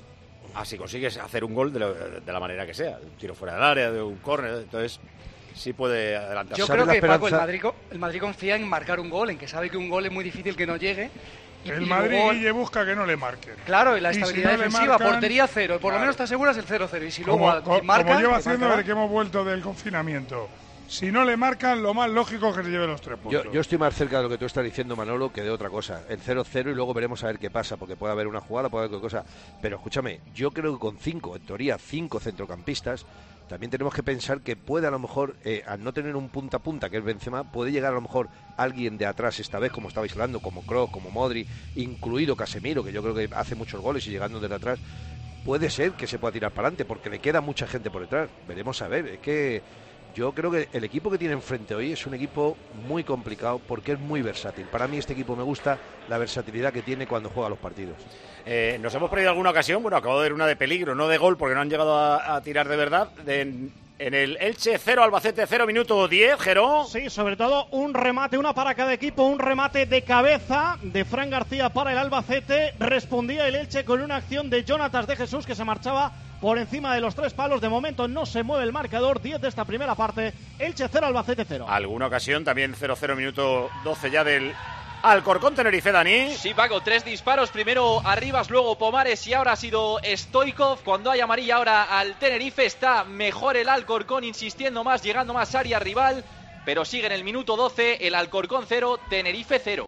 así consigues hacer un gol de, lo- de la manera que sea. Un tiro fuera del área, de un córner, entonces sí puede adelantar. Yo creo que, Paco, el Madrid, co- el Madrid confía en marcar un gol, en que sabe que un gol es muy difícil que no llegue. Y, El y Madrid, luego- Guille, busca que no le marquen. Claro, y la Y si estabilidad no le defensiva, marcan, portería cero, por claro. lo menos te aseguras el cero cero. Y si Como, luego co- si marcan, como lleva te haciendo marcará. desde que hemos vuelto del confinamiento. Si no le marcan, lo más lógico es que se lleve los tres puntos. Yo, yo estoy más cerca de lo que tú estás diciendo, Manolo, que de otra cosa. El cero cero y luego veremos a ver qué pasa, porque puede haber una jugada, puede haber cualquier cosa. Pero escúchame, yo creo que con cinco, en teoría, cinco centrocampistas, también tenemos que pensar que puede a lo mejor, eh, al no tener un punta a punta, que es Benzema, puede llegar a lo mejor alguien de atrás esta vez, como estabais hablando, como Kroos, como Modric, incluido Casemiro, que yo creo que hace muchos goles y llegando desde atrás. Puede ser que se pueda tirar para adelante, porque le queda mucha gente por detrás. Veremos a ver, es que... Yo creo que el equipo que tiene enfrente hoy es un equipo muy complicado porque es muy versátil. Para mí este equipo me gusta la versatilidad que tiene cuando juega los partidos. Eh, ¿Nos hemos perdido alguna ocasión? Bueno, acabo de ver una de peligro, no de gol, porque no han llegado a, a tirar de verdad. De- en, en el Elche cero, Albacete cero, minuto diez, Geró. Sí, sobre todo un remate, una para cada equipo, un remate de cabeza de Fran García para el Albacete. Respondía el Elche con una acción de Jonatas de Jesús, que se marchaba por encima de los tres palos. De momento no se mueve el marcador. diez de esta primera parte. Elche cero, Albacete cero. Alguna ocasión, también cero cero, minuto doce ya del Alcorcón Tenerife, Dani. Sí, Paco, tres disparos. Primero Arribas, luego Pomares y ahora ha sido Stoikov. Cuando hay amarilla ahora al Tenerife, está mejor el Alcorcón, insistiendo más, llegando más área rival. Pero sigue en el minuto doce el Alcorcón cero, Tenerife cero.